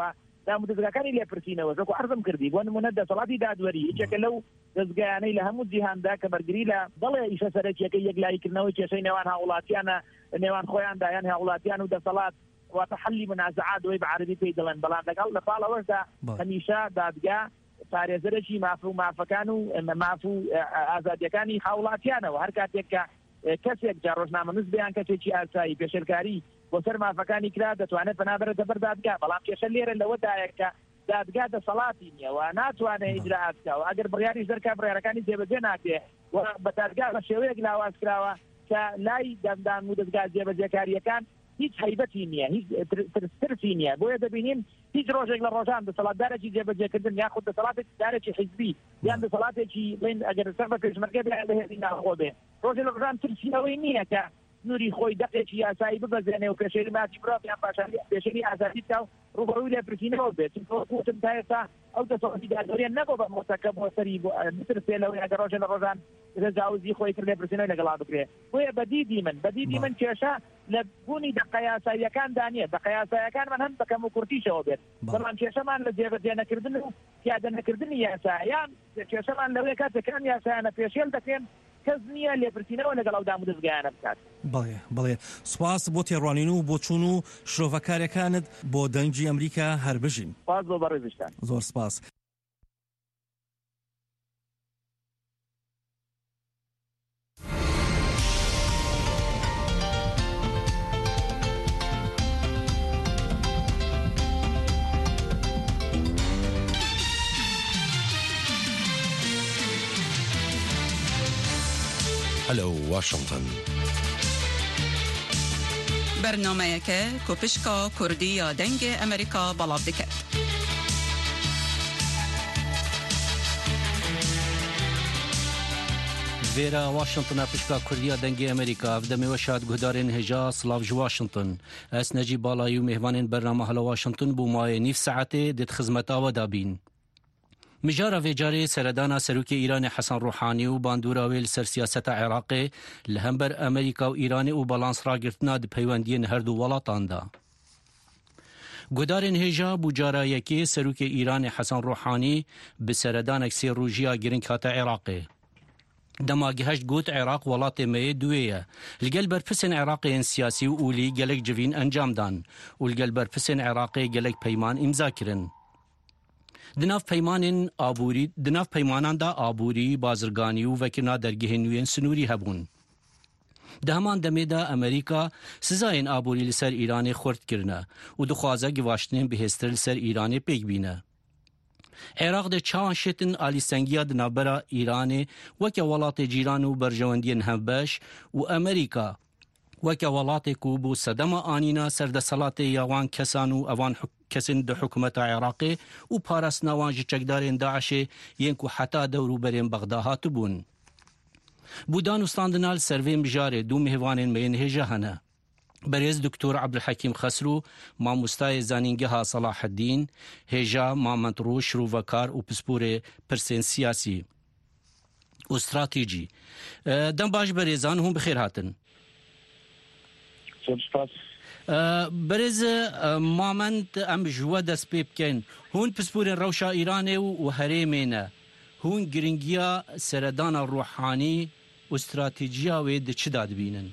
دا مدەزگاکانی لێپرسینەوە زۆر عرضم کردی بۆ نمونە دەسەڵاتی دادوەری یەکێکە لەو دەستگایانەی لە هەموو جیهاندا کە بەرگری لە دەڵێ ئیشە سەرەکیەکەی یەکلاییکردنەوەی کێشەی نێوان هاوڵاتیانە نێوان خۆیاندا یان هاوڵاتیان و دەسەڵات واتە حەلی منازعات دوی بە عەربی پێی دەڵێن بەڵام لەگەڵ لە پاڵەوەشدا هەمیشە دادگا پارێزەرێکی ماف و مافەکان و ماف و ئازادیەکانی هاوڵاتیانەوە هەر کاتێک کە کەسێک جا ڕۆژنامەنووس بیان کەسێکی ئاسایی پێشێلکاری بۆ سەر مافەکانی کرا دەتوانێت پەنابەرێتە بەر دادگا بەڵام کێشە لێرە لەوەدایە کە دادگا دەسەڵاتی نییە و ناتوانێت ئیجراعات بکات و ئەگەر بڕیاریش دەرکا بڕیارەکانی جێبەجێ ناکرێ و بە دادگا بە شێوەیەک لاواز کراوە کە لای دەمدان و دەستگا جێبەجێکاریەکان هیچ هەیبەتی نییە هیچ ترسی نییە بۆیە دەبینین هیچ ڕۆژێک لە ڕۆژان دەسەڵاتدارێکی جێبەجێکردن یاخود دەسەڵاتێکی دارێکی حیزبی یان دەسەڵاتێکی بڵین ئەگەر سەر بە پێشمەرگە بهێنی ناخۆ بێ ڕۆژێک لە ڕۆژان ترسی ئەوەی نییە کە نوری خۆی دەقێکی یاسایی ببەزێنێ و پێشێری ماچی برۆ یان پاشانی پێشێری ئازادی بکا و ڕوبەڕووی لێپرسینەوە بێت چونکە تا ئێستا ئەو دەسەڵاتی دادوەریان نەبوو بە مۆسەکە بۆ سەری بترسێ لەوەی ئەگەر ڕۆژێک لە ڕۆژان تجاوزی خۆی کرد لێپرسینەوەی لەگەڵا بکرێ بۆیە بەدیدی من بەدیدی من کێشە لە بوونی دەقە یاساییەکان دانیە دەقە یاساییەکان من هەم بەکەم و کورتیشەوە بێت بەڵام کێشەمان لە جێبەجێنەکردن و پیادە نەکردنی یاساییان کێشەمان لەوەیە کاتێکان یاساییانە پێشێل دەکەن کەس نییە لێپرسینەوە لەگەڵ ئەو دام و دەستگایانە بکات. بڵێ بڵێ سوپاس بۆ تێڕوانین و بۆ چوون و شرۆڤەکارەکانت بۆ دەنگی ئەمریکا هەربژین. سپاس بۆ بەڕێزیشتان. زۆر سپاس. هلو واشنطن برنامه‌یەکە کوپشکا کوردی یا دەنگ ئەمریکا بەڵاو دەکات. فێرا واشنطن پشکا کوردیا دەنگی ئەمریکا دەمەوە شاد گوهدارên هێژا سلااف ji Washington ez necî balayî û mêhvanên bername hala Washington bû mayê nîv saetê dê xizmeta we dabîn. Mijara vê carê seredana serokê Îranê Hesan Ruhanî û bandora wê li ser siyaseta Iraqê li hember Amerîka û Îranê û balansragirtina di peywendiyên her du welatan da. Guhdarên hêja bû cara yekê serokê Îranê Hesan Ruhanî bi seredanek sê rojiya giring hate Iraqê. Dema giheşt got Iraq welatê me yê duê ye. Li gel berpirsên Iraqê yên siyasî û ûlî gelek civîn encam dan û li gel berpirsên Iraqê gelek peyman îmza kirin. Di nav peymanên aborî di nav peymanan da aborî, bazirganî û vekirina dergehên nû yên sinûrî hebûn. Di heman demê de Amerîka sizayên aborî li ser Îranê xurt kirine û dixwaze givaştinên bihêztir li ser Îranê pêk bîne. Iraq de çawan şêtin alîsengiya di navbera Îranê weke welatê cîran û berjewendiyên hevbeş û Amerîka weke welatê ku bû sedema anîna serdeshelatê ya wan kesan û evan kesên di hikûmeta Iraqê û parastina wan ji çekdarên Daişê yên ku heta dewrûberên Bexda hatibûn. Bû danûstandina li ser vê mijarê dû mêhvanên me yên hêja hene. Berêz Doktor Abdulhekîm Xesrû, mamostayê zanîngeha Salaheddîn, hêja Mamendrû şirûvekar û pisporê pirsên siyasî û stratêjî. Dem baş berêzan hûn bi xêr hatin. Berêz Mamend em ji we dest pê bikin. Hûn pisporên rewşa Îranê û herêmê ne. Hûn giringiya seredana Ruhanî û stratêjiya wê di çi da dibînin?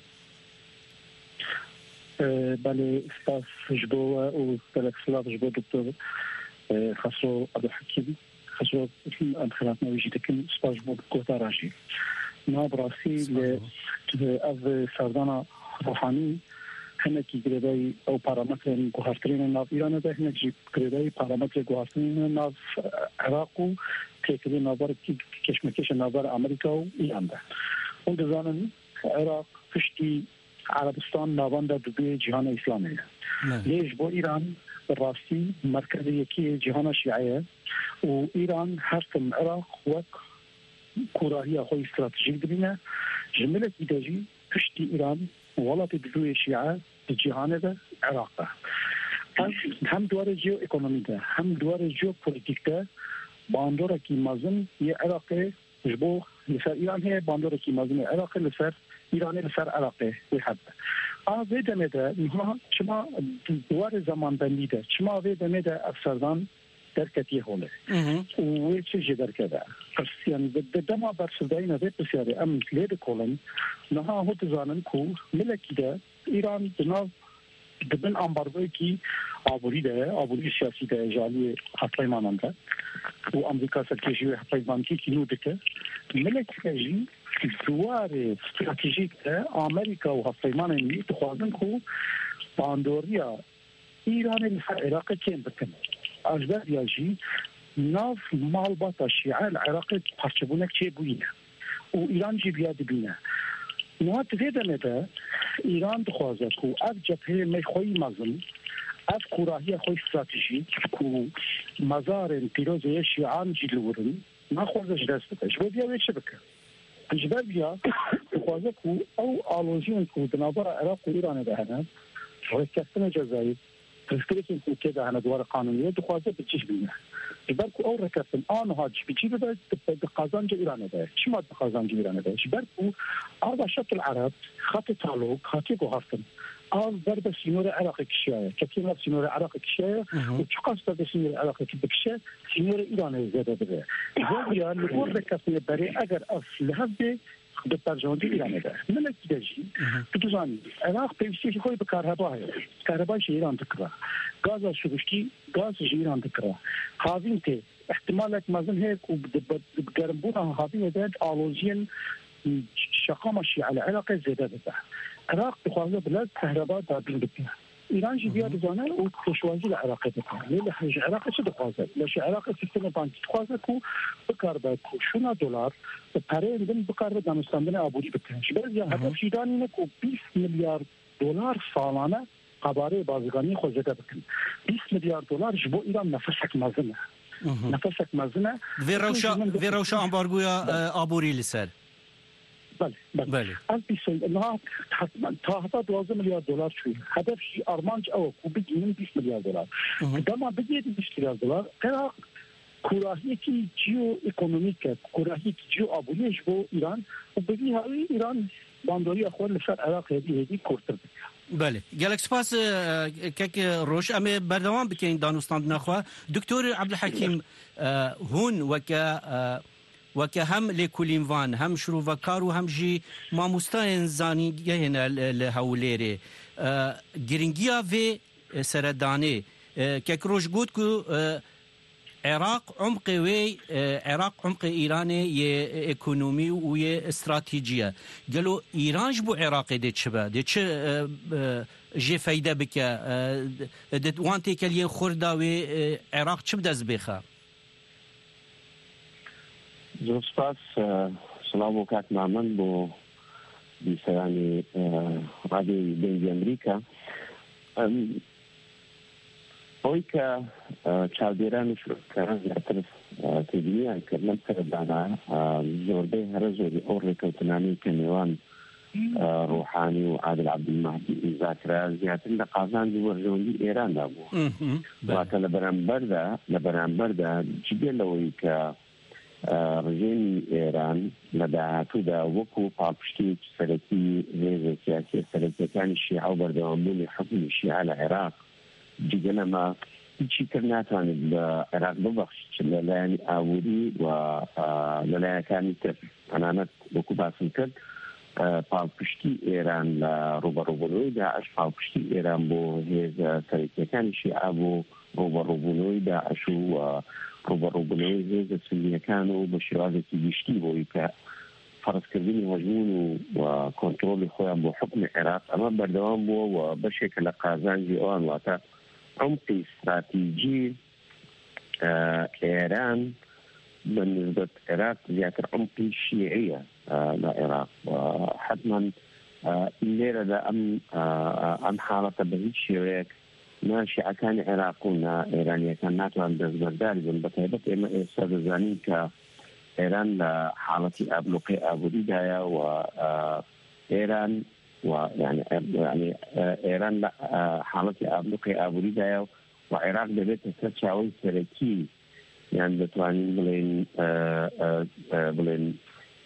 بله سپاس جبو و بلک سلاف جبو دکتور خسرو عبدالحکیم خسرو انتخابات نویجی تکن سپاس جبو بکوتا راشی ما براسی از سردانا روحانی هنکی گردای او پارامتر گوهرترین ناف ایران ده هنکی گردای پارامتر گوهرترین ناف عراق و تکلی نظر کشمکش نظر امریکا و ایران ده اون دزانن عراق پشتی عربستان ناوان دا دوبی جهان اسلامی لیش با ایران راستی مرکز یکی جهان شیعه و ایران هرتم عراق وک کوراهی خوی استراتژیک دبینه جمله ایداجی پشتی ایران ولات دوی شیعه جهان ده عراق ده هم دوار جیو اکونومی ده هم دوار جیو پولیتیک ده باندورا کی مازن یه عراق جبو لسر ایران هي باندور کی مزنه عراق لسر ایران لسر عراق وحد آوه دمده نها چما دوار زمان بندیده چما آوه دمده افسردان درکتی هوله و چه درکده پرسیان دما برسدای نده پرسیاره ام لید کولن نها هود زانن کو ملکی ده ایران دناو دبن امبارگوی کی آبوری ده آبوری سیاسی ده جالی حفای ماننده و امریکا سرکشی و حفای مانکی کی نو دکه ملکی جی دوار استراتیژیک ده امریکا و حفای ماننی تخوازن کو باندوریا ایران لسر عراق کم بکنه اجداد یاجی ناف مال باتا شیعه العراق پرچبونک چه بوینه و ایران جی بیاد بینه نوات ویدنه ده ایران دخوازه کو اف جبهه می خوی مزم اف کوراهی خوی استراتیژی کو مزارن پیروزه شیعان جلورن نخوازش دست بده جبه بیا ویچه بکن جبه بیا دخوازه کو او آلوزیون کو دنابر عراق و ایران ده هنه رکستن جزایی تذكرتين كده أنا دوار قانونية دخوازة بتجيش بينا جبركو أو ركبتن آن هاج بتجي بده بقازان جيران ده شو ما بقازان جيران ده جبركو هذا شط العرب خط تعلق خطي جوهرتن آن ضرب سينور العراق كشيء كثير من سينور العراق كشيء وتقص ضرب سينور العراق كبكشة سينور إيران زاد بده زاوية لقول ركبتن بري أجر أصل هذا بالترجمة إيران ده من الكدجي بدوزاني العراق بيمشي خوي بكهرباء كهرباء إيران تكره غاز شبكي غاز إيران تكره هذين تي احتمالك مازن هيك وبقربونا هذين ده آلوزين شقامة شيء على العراق زيادة ده العراق بخوازة بلاد كهرباء دابين بتنا ایران جی بیاد زانه او خوشوازی العراق بکنه لیله حج العراق چه دخوازه لش العراق سیستم بانکی دخوازه کو بکار با کو شونا دلار پاره دن بکار با دانستاندن آبوری بکنه شبه یا هدف ایران اینه کو بیست میلیارد دلار سالانه قباره بازرگانی خوزده بکنه بیست میلیارد دلار جبو ایران نفسک مزنه نفسک مزنه وی روشا وی روشا امبارگویا آبوری لسر بله بله بله از بیست نه تا حتی دوازده میلیارد دلار شوی هدف شی آرمانج او کو بگیریم بیست میلیارد دلار دما بگیریم بیست میلیارد دلار عراق کوراهی کی جیو اکونومیک کوراهی کی جیو آبونیش بو ایران و بگی هایی ایران باندوری اخوان لسر عراق هدی هدی کورتر بله گلک سپاس کک روش ام بردوام بکن دانستان نخوا دکتور عبدالحکیم هون وک وکه هم لکولینوان هم شروع و هم جی ماموستان زانی گهنا لهولره گرینگیا و سردانه که کروش گود کو عراق عمق وی عراق عمق ایرانه ی اکونومی و ی استراتیجیه گلو ایران جبو عراق ده چبه ده چه جی فایده بکه ده وانتی کلیه خورده و عراق چه بدز بخه زۆر سپاس سڵاو بۆ کات مامەند بۆ بیسەرانی ڕادیۆی دەنگی ئەمریکا ئەوەی کە چاودێران و شرۆکەکان زیاتر تێبینیان کرد لەم سەردانە زۆربەی هەرە زۆری ئەو ڕێکەوتنانەی کە نێوان ڕوحانی و عادل عەبدولمەهدی ئیمزاکرا زیاتر لە قازانجی وەرژەوەندی ئێراندا بوو واتە لە بەرامبەردا لە بەرامبەردا جگە لەوەی کە ڕژێمی ئێران لە داهاتوودا وەکو پاڵپشتی سەرەکی هێزە سیاسی سەرەکیەکانی شیعە و بەردەوامبوونی حکومی شیعە لە عێراق جگە لەمە هیچی تر ناتوانێت بە عێراق ببەخشێت لەلایەنی ئاووری و لەلایەکانی تر تەنانەت وەکو باسم کرد پاڵپشتی ئێران لە ڕوبەڕووبوونەوەی داعش پاڵپشتی ئێران بۆ هێزە سەرەکیەکانی شیعە بۆ ڕوبەڕووبوونەوەی داعش و ڕوبەڕووبوونەوەی هێزە سنیەکان و بە شێوازێکی گشتی بۆی کە فەرزکردنی هەژمون و کۆنتڕۆلی خۆیان بۆ حکومی عێراق ئەمە بەردەوام بووە و بەشێکە لە قازانجی ئەوان واتە عمقی استراتیجی ئێران بنسبة عراق زيادة عمقي شيعية لعراق وحتما الليلة دا أم أم حالة بهيج شيعيك ناشئة كان عراق ونا إيرانية كان ناتو عن دزبرداري بطيبة إما إستاذ زانين كإيران حالة أبلقي أبو ديدايا وإيران ويعني يعني إيران حالة أبلقي أبو ديدايا وعراق دبيت تتشاوي سركي يعني دەتوانین بڵێن بڵێن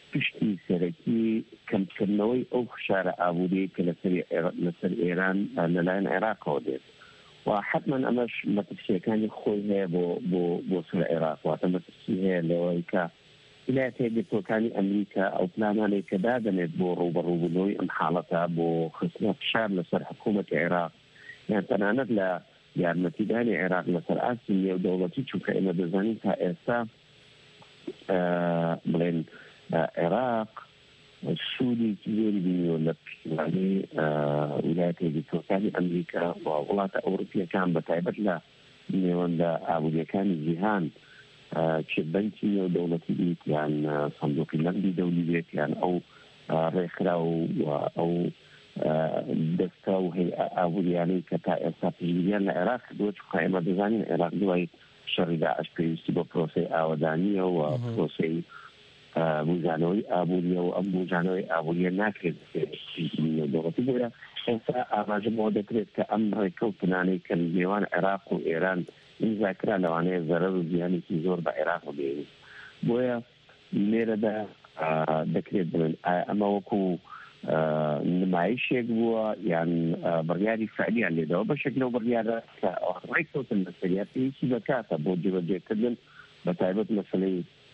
پشتی سەرەکی کەمکردنەوەی ئەو خشارە ئابووری کە لەسەر ئێران لەلایەن عێراقەوە دێت و حتما ئەمەش مەترسیەکانی خۆی هەیە بۆ بۆ بۆ سەر عێراق واتە مەترسی هەیە لەوەی کە ویلایەتە یەکگرتووەکانی ئەمریکا ئەو پلانانێک کە دادەنێت بۆ ڕوبەڕووبوونەوەی ئەم حاڵەتە بۆ خستنە فشار لەسەر حکوومەتی عێراق یان تەنانەت لە یارمەتیدانی عێراق لەسەر ئاستی نێودەوڵەتی چونکە ئێمە دەزانین تا ئێستا بڵێن عێراق سوودێکی زۆری بینیوە لە پشتیوانی ویلایەتە یەکگرتووەکانی ئەمریکا و وڵاتە ئەوروپیەکان بە تایبەت لە نێوەندە ئابوووریەکانی جیهان چه بەنکی نێودەوڵەتی بیت یان سندوقی نەقدی دەولی بێت یان ئەو ڕێکخرا و ئەو دەستە و ئابووریانەی کە تا ئێستا پشتگیریان لە عێراق کردووە چونکە ئێمە دەزانین عێراق دوای شەڕی داعش پێویستی بۆ پرۆسەی ئاوەدانیە و پرۆسەی بوزانەوەی ئابووریە و ئەم بوزانەوەی ئابووریە ناکرێت نێودەوڵەتی بۆیە ئێستا ئاماژەمەوە دەکرێت کە ئەم ڕێکەوتنانەی کە نێوان عێراق و ئێران ئیمزاکرا لەوانەیە زەرەر و زیانێکی زۆر بە عێراق بێنی بۆیە لێرەدا دەکرێت بڵێن ئەمە وەکو نمایشێک بووە یان بڕیاری فعلیان لێدەوە بەشێک لەو بڕیارە کە ڕێککەوتن بەسەریات پێویستی بەکاتە بۆ جێبەجێکردن بە تایبەت مەسەلەی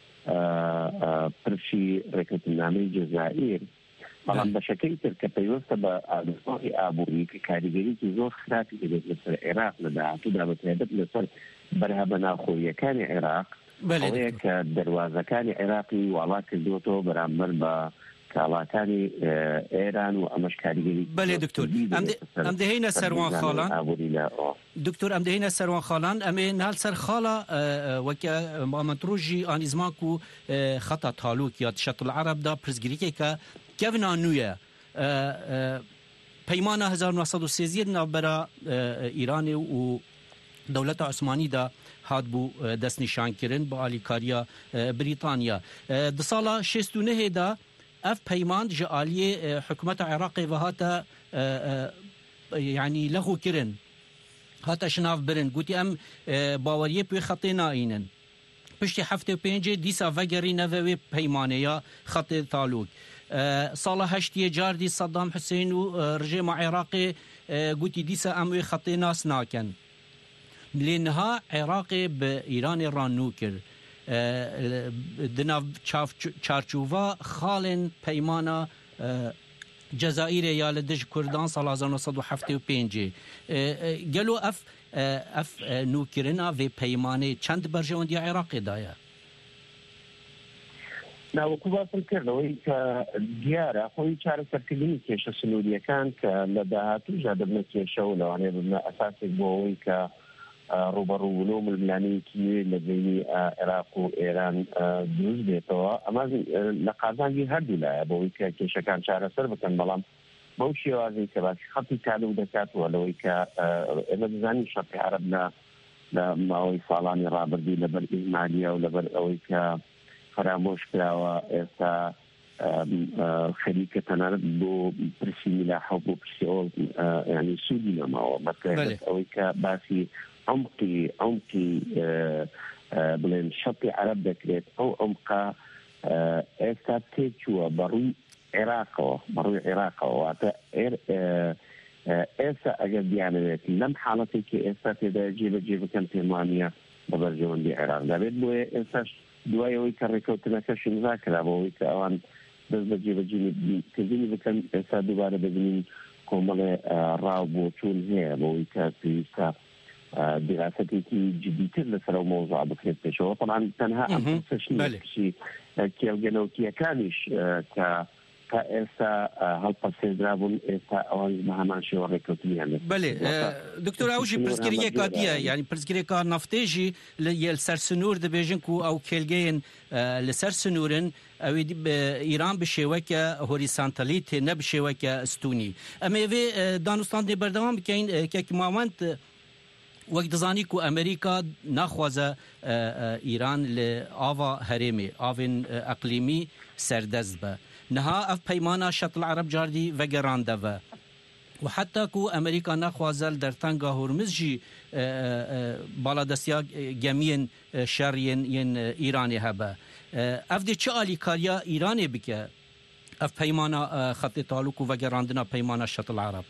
پرسی ڕێککەوتنامەی جەزائیر بەڵام بەشەکەی تر کە پەیوەستە بە ئاگرتووی ئابووری کە کاریگەریکی زۆر خراپی دەبێت لەسەر عێراق لە داهاتوودا بە تایبەت لەسەر بەرهەمە ناوخۆییەکانی عێراق ئەوەیە کە دەواازەکانی عێراقی واڵا کردوەوە بەرامبەر بە کاڵاکانی ئێران و ئەمەش کاریگەری بەڵێ دکتۆر ئەم دەهێنە سەروان خاڵان دکتۆر ئەم دەهێنە سەروان خاڵان ئەمێ نال سەر خاڵە وەکە مامەتڕۆژی ئانیزماک و خەتە تاالوک یا شەت العەرەبدا پرسگریکێکە کەڤنا نوێە پەیمانە هەزار و نۆ سەد و سێزیە ناوبەرە ئیرانی و دەوڵەتە عوسمانیدا هات بوو دەستنیشانکردن بە ئالیکاریە بریتانیا دو ساڵە شێست و نەهێدا ئەف پەیمان ji aliyê حکوومەتە عێراقê ve hate yanî lexûkirin hate şinav birin gotî em baweriyê pê xetê naînin piştî heftê pêncê dîsa vegerî neve wê peymanê ya xetê talûk sala heştiyê cardî Saddam Hüseyin û rejêma Iraqê gotî dîsa em wê xetê nas nakin lê niha Iraqê bi Îranê ranû kir دناو چارچووا خالن پیمانا جزائر یا لدج کردان سال هزار و نهصد و هفتاد و پنج گلو اف اف نوکرنا و پیمانه چند برجوندی عراق دایا نا وەکو باسم کردەوەی کە دیارە خۆی چارەسەرکردنی کێشە سنووریەکان کە لە داهاتوودا دەبنە کێشە و لەوانەیە ببنە ئەساسێک بۆ ئەوەی کە ڕوبەڕووبوونەوە ململانەیەکی لە بینی عێراق و ئێران دروست بێتەوە ئەمە لە قازانجی هەردوو لایە بۆەوەی کە کێشەکان چارەسەر بکەن بەڵام بەو شێوازی کە باسی خەڵکی کالو دەکاتەوە لەوەی کە ئێمە دەزانین شەڕی عەرەب لە ماوەی ساڵانی ڕابردوو لەبەر ئیژمالیە و لەبەر ئەوەی کە فرامۆش کراوە ئێستا خەریکە تەنانەت بۆ پرسی میلاحە بۆ پرسی ئەوە ینی سوودی نەماوە بەتایبەت ئەوەی کە باسی عمقی عمقی بڵێن شەڕی عەرەب دەکرێت ئەو عمقا ئێستا تێچووە بەڕووی عێراقەوە بەڕووی عێراقەوە واتە ئێستا ئەگەر دیانەوێت لەم حاڵەتێکی ئێستا تێدا جێبەجێ بکەن پێمانە بە بەرژەوەندی عێراق دەبێت بۆیە ئێستاش دوایەوەی کە ڕێکەوتنەکەشی نزا کرا بەوەی کە ئەوان دەست بە جێبەجێکردنی بکەن ئێستا دووبارە ببینین کۆمەڵێ ڕاو بۆ چوون هەیە بەوەی کە پێویستە دراسەتێکی جدیتر لەسەر ئەو مۆزوع بکرێت پێشەوە طبعا تەنها ئەم پرسەشی کێڵگەنەوتیەکانیش کە تا ئێستا هەڵپەسێنرا بوون ئێستا ئەوان بە هەمان شێوە ڕێکەوتنیان بەڵێ دکتۆر ئەوژی پرسگریەکە دیە ینی پرسگرێکە نەفتێژی لەسەر سنوور دەبێژن و ئەو کێلگەین لەسەر سنوورن ئەوێ ئیران بشێوەکە هۆریسانتەلی تێنە بشێوەکە ئەستونی ئەمێوێ دانوستاندێ بەردەوام بکەین کێکی ماوەند وەک دەزانی و ئەمریکا ناخوازە ئیران لە ئاوا هەرێمێ ئاوێن ئەقلیمی سەردەست بە نها ئەف پەیمانە شەتل عەرەب جاردی vegeraندەوە و حتا کو ئەمریکا ناخوازە دەرتەنگا هورمزجی باڵادەستیا گەمیên شەڕیên yên ئیرانê hebe افدی چه آلیکاریا ایران بکه اف پیمانا خط تعلق و گراندنا پیمانا شط العرب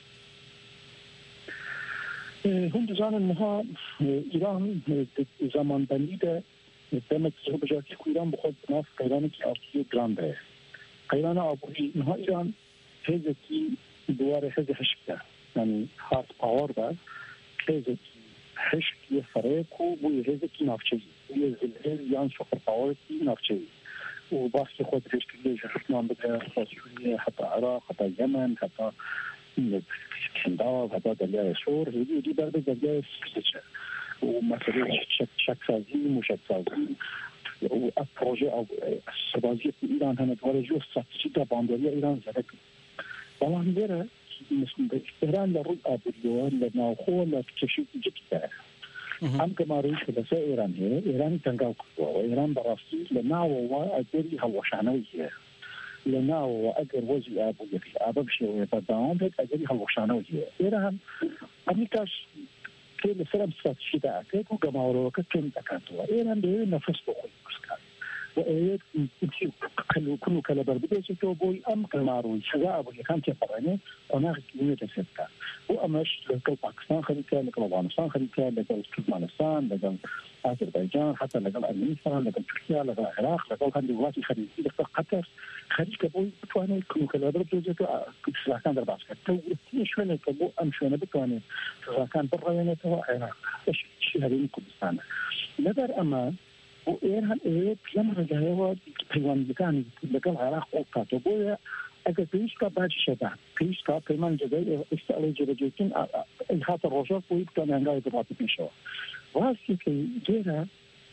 هم دزان انها ایران زمان بندیده دمت رو بجاتی که ایران بخود ناف قیرانی که آبی گرانده قیران آبوی انها ایران هزه کی دواره هزه هشکه یعنی هارت پاور ده هزه کی هشکی فريقو بو هزه کی نافچهی بو زلهل یان سوپر پاور کی نافچهی و باقي خود هشکی جهتنا بده خاصیه حتی عراق حتی یمن حتی هنداو حتی دلیای سور هیدی دی برده دلیای سیچه و مسئله شک سازی مشک سازی و پروژه او سبازی ایران هم دوره جو استراتژی دا بانداری ایران زده والله میره مثل ایران لروی آبودیوان لناخو لکشید جدیده هم کماریش لسه ایران هی ایران تنگاو کدوا و ایران براستی لناو و اجری هلوشانویه لناو و اجر وزی آبودیوی آبابشی و بدان بید اجری هلوشانویه ایران امریکاش که لسرم استراتژی دا که کو گماورو که کم تکانتوا ایران به نفس بخوی مسکن و ايت كلو كلو كلا بربدي تو بوي ام كمارو شجاع ابو كان تفرني انا كنت تسكت وامش لك باكستان خليكا لك افغانستان خليكا لك تركمانستان لك اذربيجان حتى لك ارمينستان لك تركيا لك العراق لك هندواتي خليكي لك قطر خليكا بوي بتواني كلو كلا بربدي تو كان درباس تو شويه كبو ام شويه بتواني كان برا يعني تو العراق ايش هذه كردستان نظر اما وإيران إيه لما رجعوا بيوان كان لقى العراق وقته بويا أجا بيشكا باجي شباب بيشكا بيمان جزائر استعلي جرجيتين الخاطر الرجال بوي كان عندها إضافات بيشوا واسي في جيرا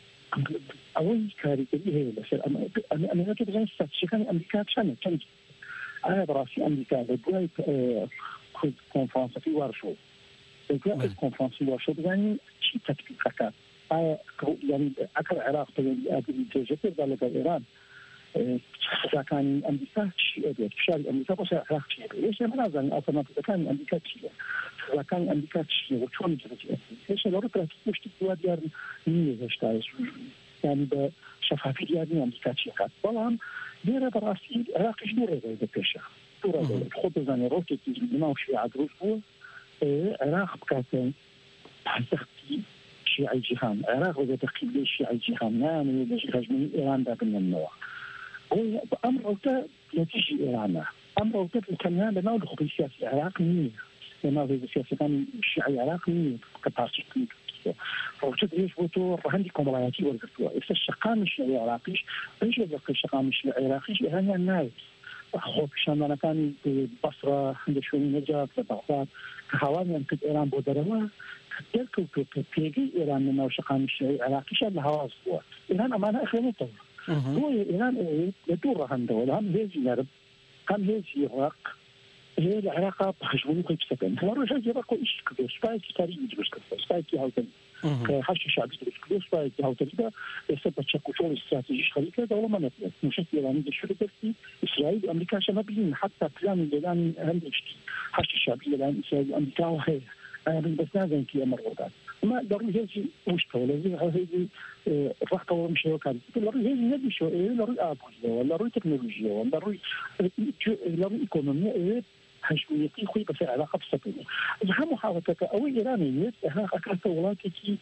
أول كاري اللي هي بس أنا أنا أنا كده جالس تشكاني أمريكا شنو كان أنا براسي أمريكا لقيت كنت كونفرنس في وارشو لقيت كونفرنس في وارشو يعني شيء تكتيك كذا يعني أكثر العراق يعني تجسر ذلك إيران إذا كان أمريكا شيء شاري أمريكا بس العراق شيء إيش أنا لازم أصلا إذا كان أمريكا شيء إذا كان أمريكا شيء وشون جرت إيش لو رحت مشتكي ديار مين هشتايش يعني بشفافية يعني أمريكا شيء قط والله دير براسي العراق شنو رأي إذا كشة ترى خد زين روتي ما هو شيء عدروس هو العراق بكاتين حسختي شيعي جيهان العراق وإذا تقييد شيعي جيهان يعني ليش هجمين إيران ده من النوع هو أمر أوتا نتيجة إيران أمر أوتا الكلام لنا ودخل السياسة العراق مين لنا في السياسة كان الشيعي العراق مين كبارسي فوجد ليش بوتو رهندي كومراياتي والكتوا إذا الشقام الشيعي العراقيش ليش يبقى الشقام الشيعي العراقيش إيران الناس خب شان أنا كان ببصرة عند شوي نجاة في بغداد كهواني أن كنت إيران بودروا كتلكو كبيجي إيران من شقام الشيعي العراقي شان لهواز هو إيران أمانة إخوانيته هو إيران يدور عنده ولا هم هيجي يرب هم هيجي يراق هي العراق بخشبوني كيف سكن هو رجع يراق إيش كده سبايك تاريخ يجبس كده سبايك يهودن كحش الشعبي كده سبايك يهودن كده يسبب تشكل استراتيجي خليك ده ولا ما نفع مشكلة إيراني ده شو بس إسرائيل أمريكا شنابين حتى بلان الإيراني هم يشتي حش الشعبي الإيراني إسرائيل أمريكا وهي أنا بس لازم كي مرودات ما ضروري هيجي مشكلة لازم هيجي راح قوي مش هو كان ضروري هيجي نبي شو ضروري أبوزه ولا ضروري تكنولوجيا ولا ضروري ضروري إيكونومية هشميتي خوي بس علاقة بسكنة إذا محاولتك أو إيرانية ها أكثر ولاتي كي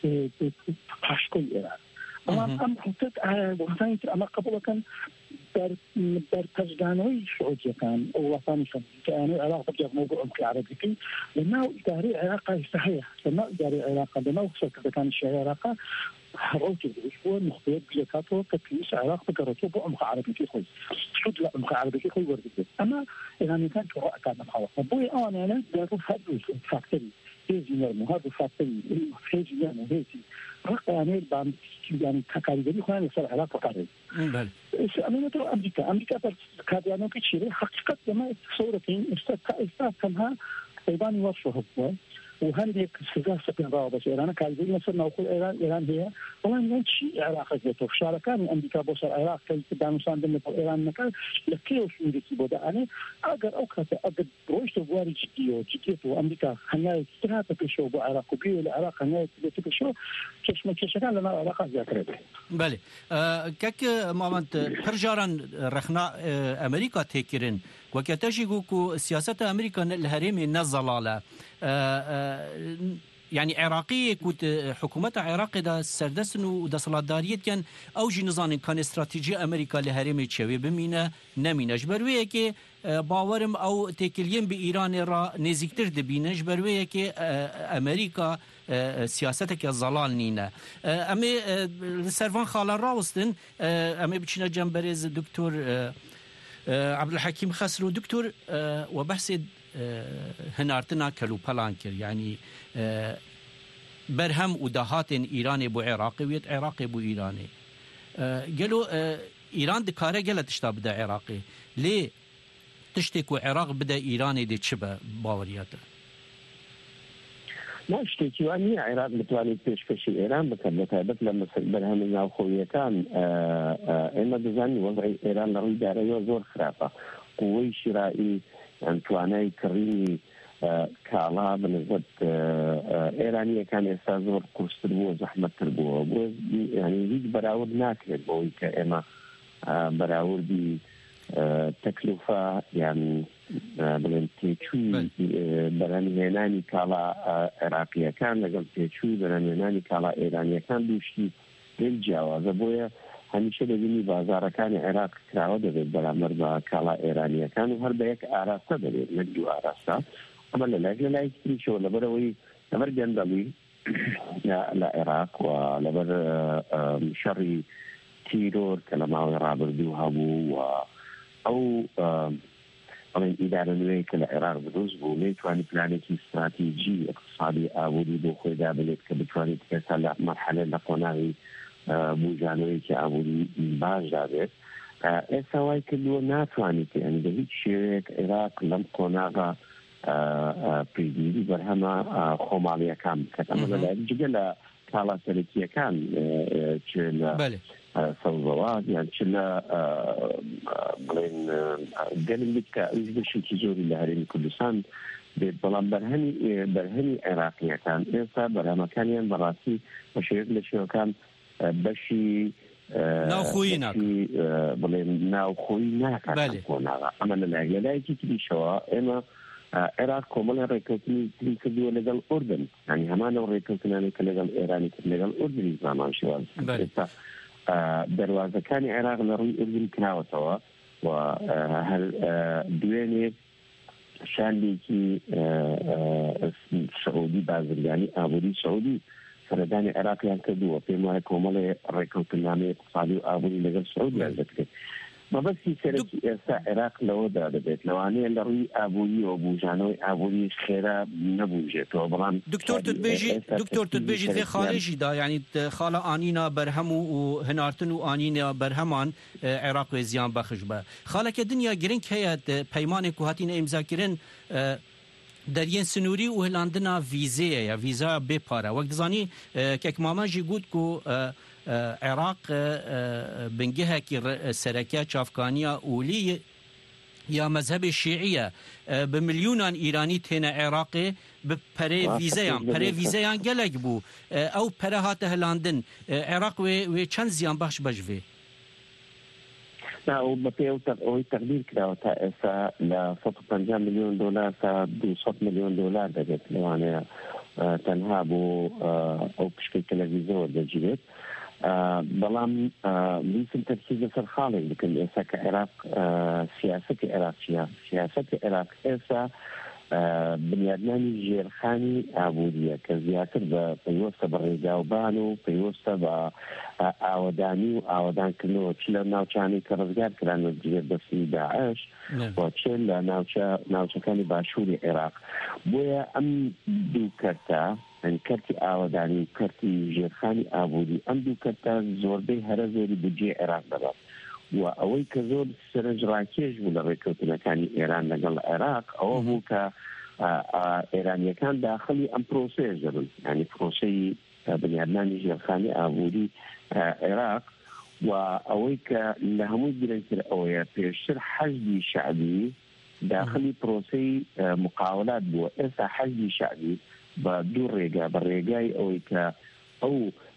تحشكل إيران أما أم حطيت وثاني أما قبل كان بر بر تجدانوي سعودية كان وطني كان كان علاقة بجد موضوع العربي كي لأنه إداري علاقة صحيح لأنه إداري علاقة لأنه وصلت كان الشيء علاقة حروتي بالأسبوع مخبر بيكاتو كتيس علاقة بقرطو بعمق عربي كي خوي شد لا عمق عربي كي خوي ورد أما إذا كان تراء كان محاولة بوي أنا أنا جاتو هذا فاكتوري هذي نرمو هذا فاكتوري هذي نرمو هذي رقم يعني بعد يعني كاريجري خلينا نصير علاقة قريب. بله. أنا ترى أمريكا أمريكا بس كاريانو كشيء حقيقة لما صورتين استاذ استاذ كمها إيران يوصله هو وهذه سجال سكن رابع إيران كاريجري مثلا نقول إيران إيران هي والله ما شيء علاقة جته في شارع كان أمريكا بوصل العراق كي تدعم ساندم إيران مكان لكيو شو يدي بودا أنا أقدر أوكات أقدر رويش تبواري جديو جديو أمريكا هنيا تناتا بشو بعراق وبيو العراق هنيا تبشو کشمکشەکان لەناو عێراق زیاتر بێت. بله کەک مامەند پرجاران رەخنا ئەمریکا تێکردن وەکەتەژی گوکو سیاسەتە ئەمریکا لە هەرێمی نەزەڵالە يعني عراقي كنت حكومة عراق دا سردسن و دسالتداريت كان او جي نظام كان استراتيجي امريكا لهرمي تشوي بمينا نمينج برويه كي باورم او تكليم بايران را نزيكتر دبينج برويه كي امريكا سياستك الظلال نينا امي سرفان خالر راوستن امي بچنا جنبرز دكتور عبد الحكيم خسرو دكتور وبحث هنارتنا كلو بلانكر يعني برهم ودهات إيراني بو عراقي ويت عراقي بو إيراني قالوا إيران دكارة قالت تشتاب بدا عراقي ليه تشتكو عراق بدا إيراني دي تشبه باورياته ما اشتكي وأني عراق بتواني بيش كشي إيران بكرة تابت لما برهم الناو خوية كان إما بزاني وضع إيران لغي داري زور خرافة قوي شرائي يعني تواني كريمي كالا بنسبة إيرانية كان يستازور قرص تربوه زحمة تربوه يعني هيك براور ناكل بوي كإما براور دي تكلفة يعني بلن تيشوي بران هناني كالا عراقية كان لقل تيشوي بران هناني كالا إيرانية كان دوشتي للجاوة بويا همیشه دبینی بازارکان عراق کراوه دبید برامر با کالا ایرانیەکان و هەر بە یەک ئاراستە دەبێت نەک دوو ئاراستە ئەمە لەلایەک لەلای تریشەوە لەبەرەوەی لەبەر گەندەڵی لە عێراق و لەبەر شەڕی تیرۆر کە لە ماوەی ڕابردوو هەبوو و ئەو بەڵێن ئیدارە نوێی کە لە عێراق دروست بوو نەیتوانی پلانێکی استراتیجی اقتصادی ئابووری بۆ خۆی دابنێت کە بتوانێت ئێستا لە مەرحەلە لە قۆناغی بوجانەوەیکی ئابووری باش دابێت ئێستا وای کردووە ناتوانێت یعنی بە هیچ شێوەیەک عێراق لەم قۆناغا پێگیری بەرهەمە خۆماڵیەکان بکات ئەمە لەلایەک جگە لە کاڵا سەرەکیەکان چ لە سەوزەوات یان چ لە بڵێن گەلم بێت کە ئەوش بەشێکی زۆری لە هەرێمی کوردستان بێت بەڵام بەرهەمی بەرهەمی عێراقیەکان ئێستا بەرهەمەکانیان بەڕاستی بە شێوەیەک لە شێوەکان بەشی ناوخۆیی ناکات بڵێن ناوخۆیی ناکات کۆناغا ئەمە لەلایەک لەلایەکی تریشەوە ئێمە عێراق کۆمەڵی ڕێککەوتنی تری کردووە لەگەڵ ئوردن ینی هەمانەو ڕێککەوتنانەی کە لەگەڵ ئێرانی کرد لەگەڵ ئوردنی زامان شێوان ئێستا دەواازەکانی عێراق لە ڕووی ئوردن کراوەتەوە و هەر دوێنێ شاندێکی سعودی بازرگانی ئابووری سعودی سەردانی عێراقیان کردووە پێم وایە کۆمەڵی ڕێککەوتنامەی اقتصادی و ئابووری لەگەڵ سعودیان دەکرێت مەبەستی سەرەکی ئێستا عێراق لەوەدا دەبێت لەوانەیە لە ڕووی ئابووری و بوژانەوەی ئابووری خێرا نەبووژێتەوە بەڵام دکتۆر دکتۆر تبێژی لێ خاڵێژیدا یعنی خاڵە ئانینا بەرهەم و هەنارتن و ئانینە بەرهەمان عێراق وێ زیان بەخش بە خاڵەکە دنیا گرنگ هەیە پەیمانێک و هاتینە ئیمزاکردن دەریێن سنووری و هێلاندنا ڤیزەیە ڤیزا بێپارە وەک دەزانی کەک ماماژی گوت و عێراق بنگهێکی سەرەکیە چافکانیە ئولی یا مەذهبی شیعیە بە ملیۆنان ئیرانی تێنە عێراقێ بە پەرێ ڤیزەیان پەرێ ڤیزەیان گەلێک بوو ئەو پەرە هاتە هەلاندن عێراق وێ چەند زیان باش بەشێ او بەپێ ئەوەی تەقدیر کراوە تا ئێستا لە سەد و پەنجا میلیۆن دۆلار تا دووسەد میلیۆن دۆلار دەبێت لەوانەیە تەنها بۆ ئەو پشکەی تەلەڤیزۆر دەگیرێت بەڵام ویستم تەرکیز لەسەر خاڵێک بکەم ئێستا کە عێراق سیاسەتی عێراق چییە سیاسەتی عێراق ئێستا بنیادنانی ژێرخانی ئابووریە کە زیاتر بە پەیوەستە بە ڕێگاوبان و پەیوەستە بە ئاوەدانی و ئاوەدانکردنەوە چ لە ناوچانی کە ڕزگار کران وەک دەستی داعش و چ لە ناوچەکانی باشووری عێراق بۆیە ئەم دوو کەرتە کەرتی ئاوەدانی و کەرتی ژێرخانی ئابووری ئەم دوو کەرتە زۆربەی هەرە زۆری بودجێ عێراق دەبات و ئەوەی کە زۆر سەرنجڕاکێش بوو لە ڕێککەوتنەکانی ئێران لەگەڵ عێراق ئەوە بوو کە ئێرانیەکان داخلی ئەم پرۆسەیە دەبن ینی پرۆسەی بنیادنانی ژێرخانی ئابووری عێراق و ئەوەی کە لە هەمووی گرنگتر ئەوەیە پێشتر حەزبی شعبی داخلی پرۆسەی مقاولات بووە ئێستا حەزبی شعبی بە دوو ڕێگا بە ڕێگای ئەوەی کە ئەو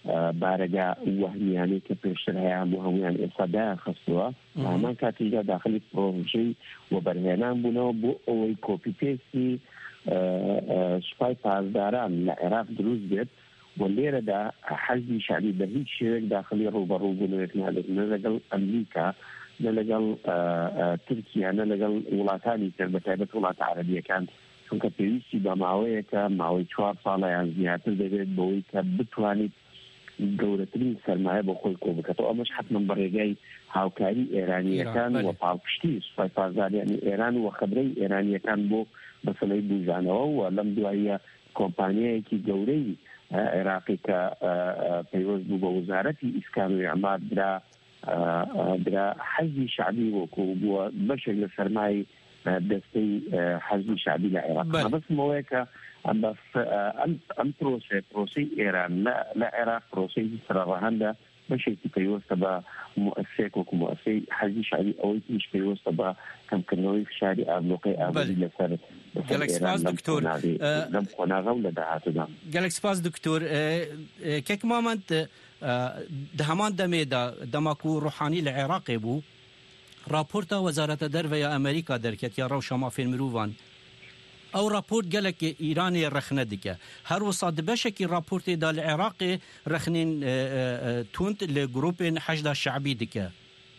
بارەگا وەهمیانەی کە پێشتر هەیەیان بۆ هەمویان ئێستادایان خستووە هەمان کاتیدا داخلی پرۆژەی وەبەرهێنان بوونەوە بۆ ئەوەی کۆپیپێستی سوپای پاسداران لە عێراق دروست بێت بۆ لێرەدا حەزی شعبی بە هیچ شێوێک داخلی ڕوبەڕووبوونەوەک نادێت نە لەگەڵ ئەمریکا نە لەگەڵ تورکیا نە لەگەڵ وڵاتانی تر بەتایبەت وڵاتە عەرەبیەکان چونکە پێویستی بە ماوەیەکە ماوەی چوار ساڵە یان زیاتر دەبێت بەوەی کە بتوانیت گەورەترین سەرمایە بۆ خۆی کۆ بکەتەوە ئەمەش حتمما بەڕێگای هاوکاری ئێرانیەکان و پاڵپشتی سوپای پاسداریانی ئێران و خەبرەی ئێرانیەکان بۆ مەسەلەی بوژانەوە و لەم دواییە کۆمپانیایەکی گەورەی عێراقی کە پەیوەست بوو بە وەزارەتی ئیسکان و ئیعمار درا درا حەزی شعبی وەکو بووە بەشێک لە سەرمای دەستەی حەزی شعبی لە عێراق مەبەستمەوەیە کە ئەم پرۆسێ پرۆسەی ئێران لە عێراق پرۆسەی سەرڕەهەندە بەشێکی پەیوەستە بە مؤسسەیەک وەکو مؤسسەی حەزی شعبی ئەوەی تریش پەیوەستە بە کەمکردنەوەی فشاری ئابلوقەی ئابووری لەسەر گەلێک سپاس دکتۆر لەم قۆناغە و لە داهاتوودا گەلێک سپاس دکتۆر کێک مامەند دە هەمان دەمێدا دەماک و ڕوحانی لە عێراقێ بوو راپۆرتا وەزارەتە دەرەوەیە ئەمریکا دەرکەت یا ڕەوشە مافێن مرۆڤان ئەو راپۆرت گەلێک ئیرانی رەخنە دکە هەروەسا دبەشێکی راپۆرتێدا لە عێراقێ رەخنین توند لە گروپên حەشدا شعبی دکە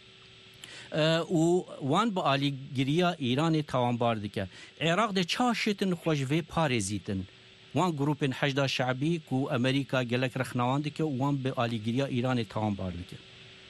و وان بە ئالیگریە ئیرانی تاوانبار دکە عێراق دە چاشێتن خۆشڤێ پارێزیتن وان گروپên حەشدا شعبی و ئەمریکا گەلێک رەخناوان دکە وان بە ئالیگریە ئیرانی تاوانبار دکە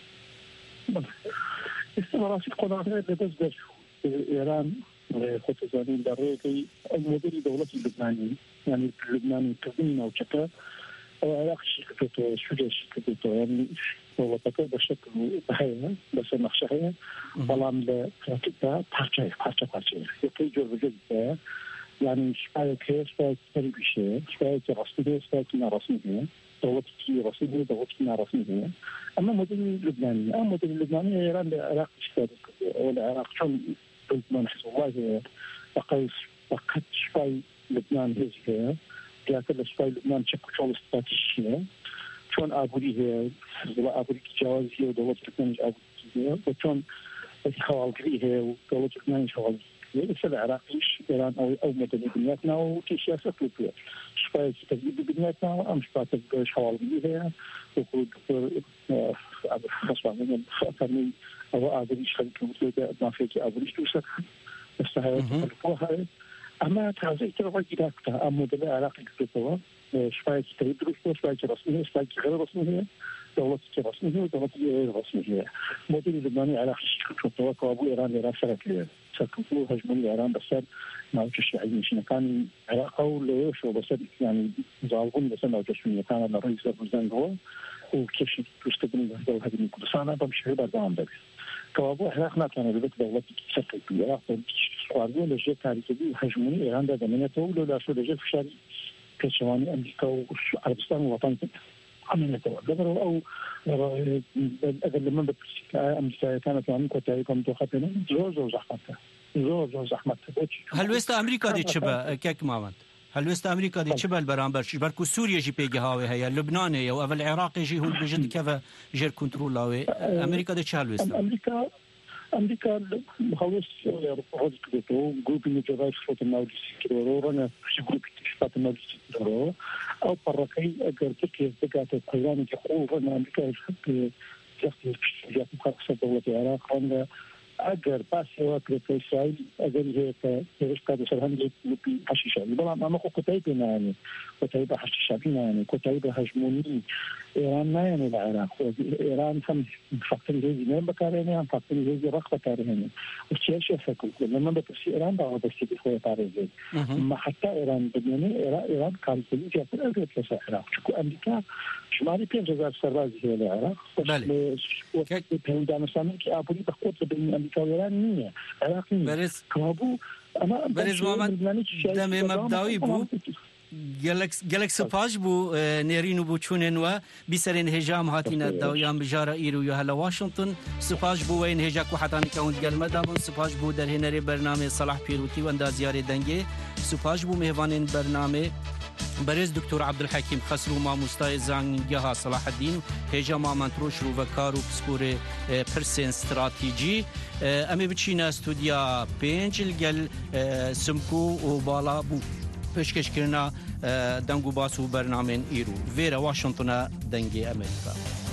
استمرارات قناعات لدست در ایران خود زنین در ریگی مدیری دولتی لبنانی یعنی لبنانی کردنی نوچکه او عراق شکل تو شوجه شکل تو یعنی دولتکه به شکل بهایه بس نقشه هایه بلام به ترکیبه پارچه پارچه پارچه یکی جور وجود ده یعنی شبایه که شبایه تری بیشه شبایه که رسمی ده شبایه که نرسمی ده دولتی که رسمی ده دولتی که نرسمی ده اما مدل لبنانی اما مدل لبنانی ایران به عراق اشتاد او العراق چون لبنان حزب الله بقيس فقط شوي لبنان هي لكن شوي لبنان شكل شغل استراتيجي شلون ابوري هي ابوري جوازيه ودولة لبنان ابوري وشلون خوالقري هي ودولة لبنان خوالقري ليس العراقيش ايران او او مدني بنياتنا وكيشياسه لوبيا شوي تجديد بنياتنا ام شوي تجديد خوالقري هي وكل ابو خصوصا خاطرني او ابوري شغل ما فيك ابوري توسك استهاية الفوها أما تعزيز ترى جداكتها أما دل علاقة كتوها شوية تدرس شوية رسمية شوية غير رسمية دولة رسمية ودولة غير رسمية مدير اللبناني علاقة كتوها كابو إيران إيران سرقية سرقوا هجموا إيران بس ما وجش عايزين شيء كان علاقة ولا شو بس يعني ظالمون بس ما وجش شيء كان الرئيس الوزراء هو وكيف تستخدم هذا هذه الكردستان بمشي بعدهم ده كابو علاقة كان بيت دولة سرقية علاقة خواردن لجه تاریخی هجمونی ایران در زمینه تو ولی شو لجه فشاری کشوانی امریکا و عربستان و وطن عملنا تو قبل او اگر لما بتشك امریکا كانت عم كتاي كم توخاتنا زور زور زحمتها زور زور زحمتها هل وست امریکا دي چبا كيك مامد هل وست امریکا دي چبا البرامبر بركو سوريا جي بيجي هاوي هي لبنان هي او العراق جي هو بجد كيف جير كنترول هاوي امريكا دي هل وست امريكا امریکا خلاص روز كده جروب الجزائر شفت النادي كده رانا في جروب شفت النادي كده او بركاي اگر تركيا بقات ايران يقول ان امريكا تحب تاخذ جات مخصصه دوله العراق عندها اگر باسي وكره اسرائيل اگر هيك ايش كانوا سرهم يبي حشيشه طبعا ما كنت كتايب يعني كتايب حشيشه يعني كتايب هجموني ايران ما يعني العراق ايران هم فاكتور هذه ما بكارين هم فاكتور هذه رقبه كارين وشيء شيء فكر لما بتفسير ايران بعد بس كده طاري ما حتى ايران بدني ايران كان كل شيء في الارض في العراق شو امريكا شمالي بين جزر سرباز هي العراق بس وكيف بيندان سامي كي ابوري بخوت بين كاويرانية عراقية برز كابو أنا برز محمد دم مبدأوي بو جالك سپاس بو نيرينو بو چونن و بسرين هجام هاتينا داويان بجارة إيرو يهلا واشنطن سپاس بو وين هجاك وحتاني كون قلمة دابن سپاس بو در هنري برنامه صلاح بيروتي واندا زيارة دنگي سپاس بو مهوانين برنامه برز دکتور عبدالحکیم خسرو مامۆستای زانگەها صلاح الدین هێژە مامەنترۆ شروڤەکار و پسپۆرێ پرسێن استراتیجی ئەمێ بچینە استودیا پێنج لەگەل سمکو و باڵا بوو پێشکەشکردنا دەنگ و باس و بەرنامێن ئیر و vêra Washington'a dengê Amerîka.